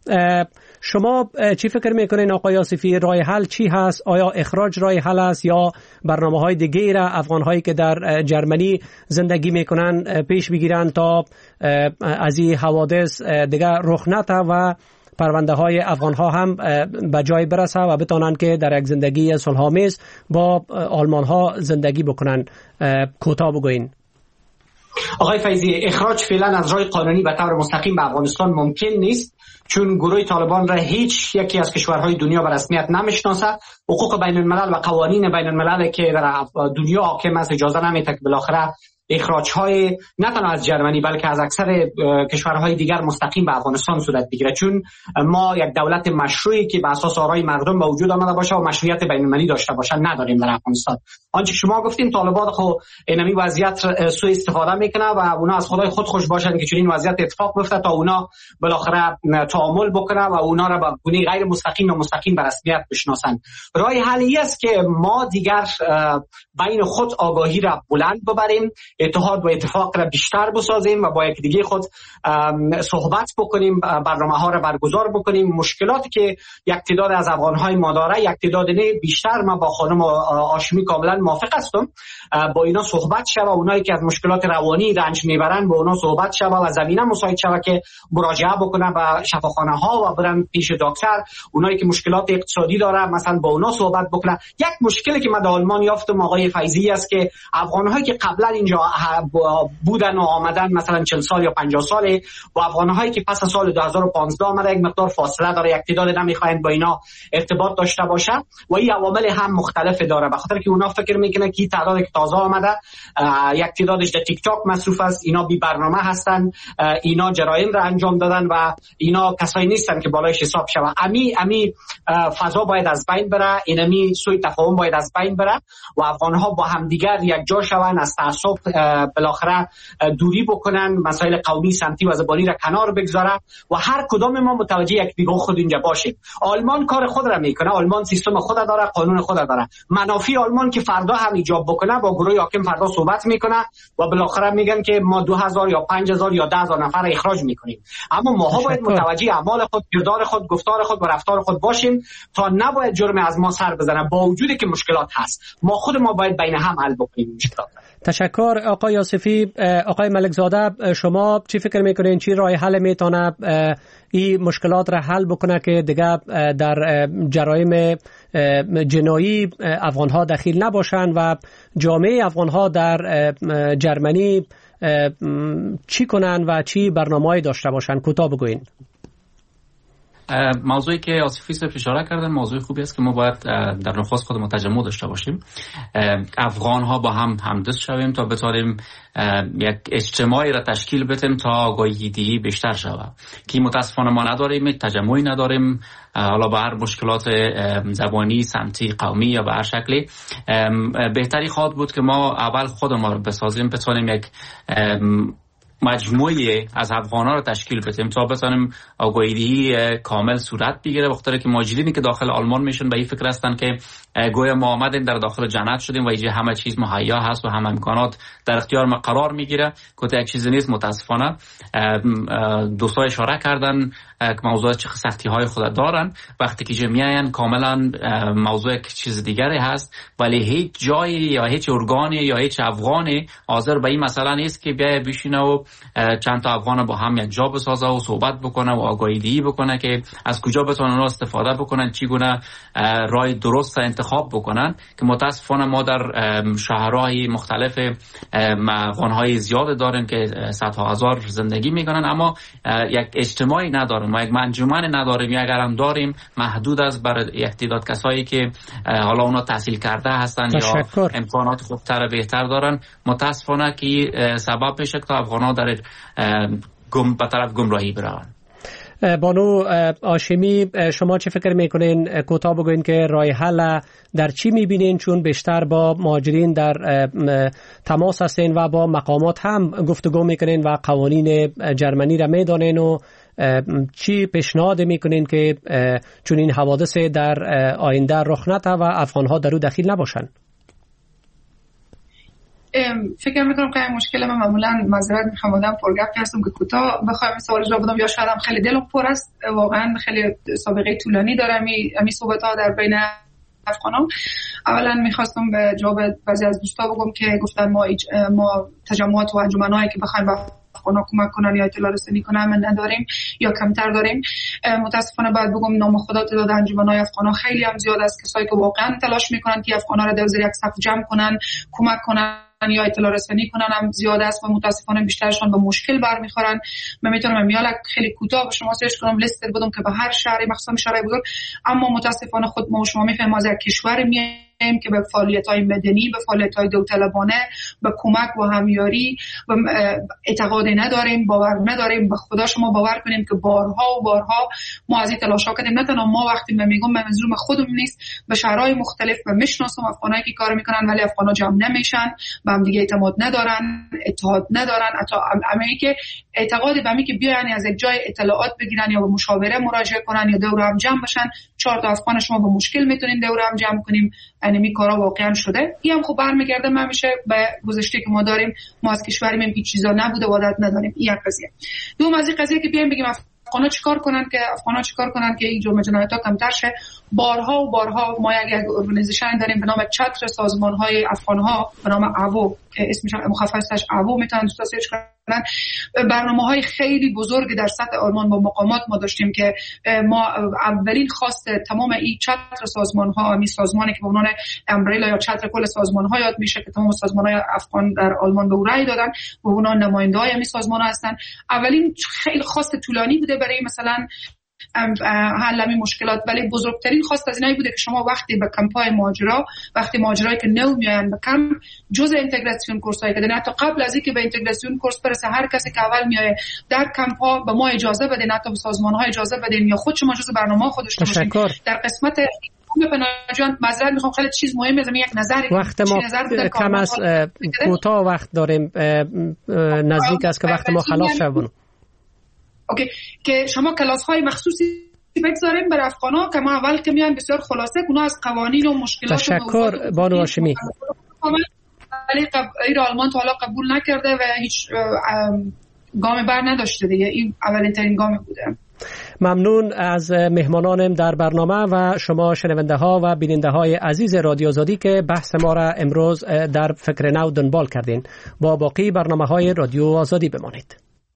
S3: شما چی فکر میکنین آقای آصفی؟ راه حل چی هست؟ آیا اخراج راه حل است یا برنامه‌های دیگه را افغان‌هایی که در جرمنی زندگی میکنن پیش بگیرن تا از این حوادث دیگه رخ نده و پرونده های افغان ها هم به جای برسه و بتونن که در یک زندگی صلح‌آمیز با آلمان ها زندگی بکنن؟ کوتاه بگوین.
S4: آقای فیضی، اخراج فعلا از راه قانونی به طور مستقیم به افغانستان ممکن نیست، چون گروه طالبان را هیچ یکی از کشورهای دنیا به رسمیت نمیشناسه. حقوق بین الملل و قوانین بین الملل که در دنیا حاکم است اجازه نمیده که بالاخره اخراج های نه تنها از جرمنی بلکه از اکثر کشورهای دیگر مستقیم به افغانستان صورت بگیره، چون ما یک دولت مشروعی که به اساس آرای مردم به وجود آمده باشه و مشروعیت بین المللی داشته باشه نداریم در افغانستان. آنچه شما گفتین طالبان خو اینمی وضعیت سوء استفاده میکنه و اونا از خدای خود خوش باشن که چون این وضعیت اتفاق بیفته تا اونا بالاخره تعامل بکنه و اونا را به گونه غیر مستقیم و مستقیم به رسمیت بشناسن. راه حلی است که ما دیگر بین خود آگاهی را بلند ببریم، اتحاد و اتفاق را بیشتر بسازیم و با یک دیگه خود صحبت بکنیم، برنامه‌ها را برگزار بکنیم. مشکلاتی که یک تعداد از افغان‌های ما داره یک تعداد نه بیشتر، ما با خانم هاشمی کاملا موافق هستم، با اینا صحبت شود. اونایی که از مشکلات روانی رنج میبرن با اونا صحبت شود و زمینه مساعد شود که مراجعه بکنن به شفاخانه‌ها و برن پیش دکتر. اونایی که مشکلات اقتصادی داره مثلا با اونا صحبت بکنن. یک مشکلی که ما در آلمان یافتم آقای فیضی است که افغان‌هایی که قبلا اینجا بودن و آمدن مثلا چهل سال یا پنجاه ساله و افغان‌هایی که پس از سال دو هزار و پانزده آمده یک مقدار فاصله داره، یک تعداد نمیخواین با اینا ارتباط داشته باشه و این عوامل هم مختلف داره، به خاطر که اونا فکر میکنه که تعدادی که تازه آمده یک تعدادش در تیک تاک مصروف است، اینا بی برنامه هستن، اینا جرایم را انجام دادن و اینا کسایی نیستن که بالایش حساب شوه. امی امی فضا باید از بین بره، اینمی سوی تفاهم باید از بین بره و افغان‌ها با همدیگر یک جا شون، از تعصب بالاخره دوری بکنن، مسائل قومی سمتی و زبانی را کنار بگذاره و هر کدام ما متوجه یک دیگه خود اینجا باشیم. آلمان کار خود را میکنه، آلمان سیستم خود داره، قانون خود داره. منافع آلمان که فردا هم ایجاب بکنه با گروه حاکم فردا صحبت میکنه و بالاخره میگن که ما دو هزار یا پنج هزار یا ده هزار نفر اخراج میکنیم. اما ماها باید متوجه اعمال خود، کردار خود، گفتار خود و رفتار خود باشیم تا نباید جرم از ما سر بزنه، با وجودی که مشکلات هست. ما خود ما باید بین هم حل بکنیم مشکلات.
S3: تشکر آقای یوسفی. آقای ملک زاده، شما چی فکر میکنین چی راه حل میتونه این مشکلات را حل بکنه که دیگه در جرایم جنایی افغان‌ها دخیل نباشن و جامعه افغان‌ها در جرمنی چی کنن و چی برنامه‌ای داشته باشن؟ کوتاه بگوین.
S6: موضوعی که آصفی صاحب اشاره کردن موضوع خوبی است که ما باید در نخست خودمون تجمع داشته باشیم، افغان ها با هم همدست شویم تا بتونیم یک اجتماعی را تشکیل بدیم تا آگاهی بیشتر شود که متاسفانه ما نداریم، تجمعی نداریم، حالا به هر مشکلات زبانی، سمتی، قومی یا به هر شکلی. بهتری خواهد بود که ما اول خودمون رو بسازیم، بتونیم یک مجموعه از افغان‌ها رو تشکیل بدیم تا بتونیم آگاهی کامل صورت بگیره، بخاطر که مهاجرینی که داخل آلمان میشن به این فکر هستن که گویا ما آمدیم در داخل جنت شدیم و اینجا همه چیز مهیا هست و همه امکانات در اختیار ما قرار میگیره، که یک چیزی نیست. متاسفانه دوستان اشاره کردن که موضوع چه سختی های خود دارن، وقتی که میاین کاملا موضوع یک چیز دیگری هست، ولی هیچ جایی یا هیچ ارگانی یا هیچ افغانی حاضر به این مسئله نیست که بیای بشینه و چند تا افغان با هم یک جا بسازه و صحبت بکنه و آگاهی بکنه که از کجا بتونن اون استفاده بکنن، چگونه راه درست انتخاب بکنن. که متاسفانه ما در شهرهای مختلف افغان‌های زیاد داریم که صدها هزار زندگی میکنن، اما یک اجتماعی نداریم و یک انجمن نداریم، یا اگر هم داریم محدود است برای یک تعداد کسایی که حالا اونا تحصیل کرده هستن
S3: تشکر.
S6: یا امکانات خوبتر بهتر دارن. متاسفانه که سبب میشه که افغان‌ها در گم به طرف گمراهی برن.
S3: بانو هاشمی، شما چه فکر میکنین؟ کوتاه بگوین که راه حل در چی میبینین، چون بیشتر با مهاجرین در تماس هستین و با مقامات هم گفتگو میکنین و قوانین جرمنی را میدانین و چی پیشنهاد میکنین که چون این حوادث در آینده رخ نده و افغانها در او دخیل نباشن؟
S7: فکر میکنم که این مشکل من معمولا معذرت میخوام آدم پرگپی هستم که کوتاه بخوایم سوال جواب بدم، یا شاید هم خیلی دلم پر است، واقعا خیلی سابقه طولانی دارم این صحبت ها در بین افغانان. اولا میخواستم به جواب بعضی از دوستا بگم که گفتن ما ما تجمعات و انجمنایی که بخوایم با افغانا کمک کنن یا اطلاع رسانی کنن من نداریم یا کمتر داریم. متاسفانه باید بگم نام خدا تعداد انجمنای افغانا خیلی هم زیاد است، کسایی که واقعا تلاش میکنن که افغانا را در زیر یک سقف جمع کنن، کمک کنن یا اطلاع رسانی کنن هم زیاد است و متاسفانه بیشترشون به مشکل برمیخورن. من میتونم میال خیلی کوتاه به شما سرچ کنم لیست بدم که به هر شهری مخصوصا شهرهای بزرگ، اما متاسفانه خود ما و شما میفهمیم از یک کشور میایم که به فعالیت‌های مدنی، به فعالیت‌های داوطلبانه، به کمک و همیاری و اعتقادی نداریم، باور نداریم. به خدا شما باور کنیم که بارها و بارها ما از این تلاش‌ها کردیم. نه تنها ما، وقتی من میگم من منظورم خودم نیست، به شهرهای مختلف و میشناسم افغانایی که کار میکنن ولی افغانا جمع نمیشن، به هم دیگه اعتماد ندارن، اتحاد ندارن، حتی همین که اعتقادی به همین که بیان از یک جای اطلاعات بگیرن یا به مشاوره مراجعه کنن یا دور هم جمع بشن، چهار تا افغان شما به مشکل میتونین دور هم جمع کنیم. اینمی کارا واقعا شده. این هم خب برمیگرده من میشه به گذشته که ما داریم، ما از کشوریم این چیزا نبوده و عادت نداریم. این قضیه. دوم از این قضیه که بیایم بگیم افغانا چیکار کنن که افغانا چیکار کنن که این جرم جنایت‌ها کمتر شه. بارها و بارها ما یک ارگانیزیشن داریم به نام چتر سازمان‌های افغان‌ها به نام اوو که اسمش مخففش اوو میتونن دوستا سرچ کنن. برنامه‌های خیلی بزرگ در سطح آلمان با مقامات ما داشتیم که ما اولین خواست تمام این چتر سازمان‌ها، می سازمانی که به عنوان امبریلا یا چتر کل سازمان‌ها یاد میشه که تمام سازمان‌های افغان در آلمان به او رأی دادن، به عنوان نماینده‌های می سازمان‌ها هستن. اولین خیلی خواست طولانی بوده برای مثلا حل همین مشکلات، ولی بزرگترین خواست از اینایی بوده که شما وقتی به کمپای ماجرا، وقتی ماجرایی که نو میان به کم، جزء اینتگراسیون کورس هایی که نه تا قبل از اینکه به اینتگراسیون کورس برسه، هر کسی که اول میاد در کمپا به ما اجازه بده، نه تا به سازمان ها اجازه بدیم یا خود شما جزء برنامه خودش باشین. در قسمت پناهجویان معذرت میخوام، خیلی چیز مهمه، زمین یک نظری
S3: وقت ما کم است، کوتاه وقت داریم، نزدیک است که وقت ما خلاص شد.
S7: اوکی، که شما کلاس های مخصوصی بگذاریم برای افغانا که ما اول که میایم بسیار خلاصه اونا از قوانین و مشکلات.
S3: تشکر بانو هاشمی.
S7: ولی این آلمان تا حالا قبول نکرده و هیچ گام بر نداشته دیگه. این اولین ترین گام بوده.
S3: ممنون از مهمانانم در برنامه و شما شنونده ها و بیننده های عزیز رادیو آزادی که بحث ما را امروز در فکر نو دنبال کردین. با باقی برنامه های رادیو آزادی بمانید.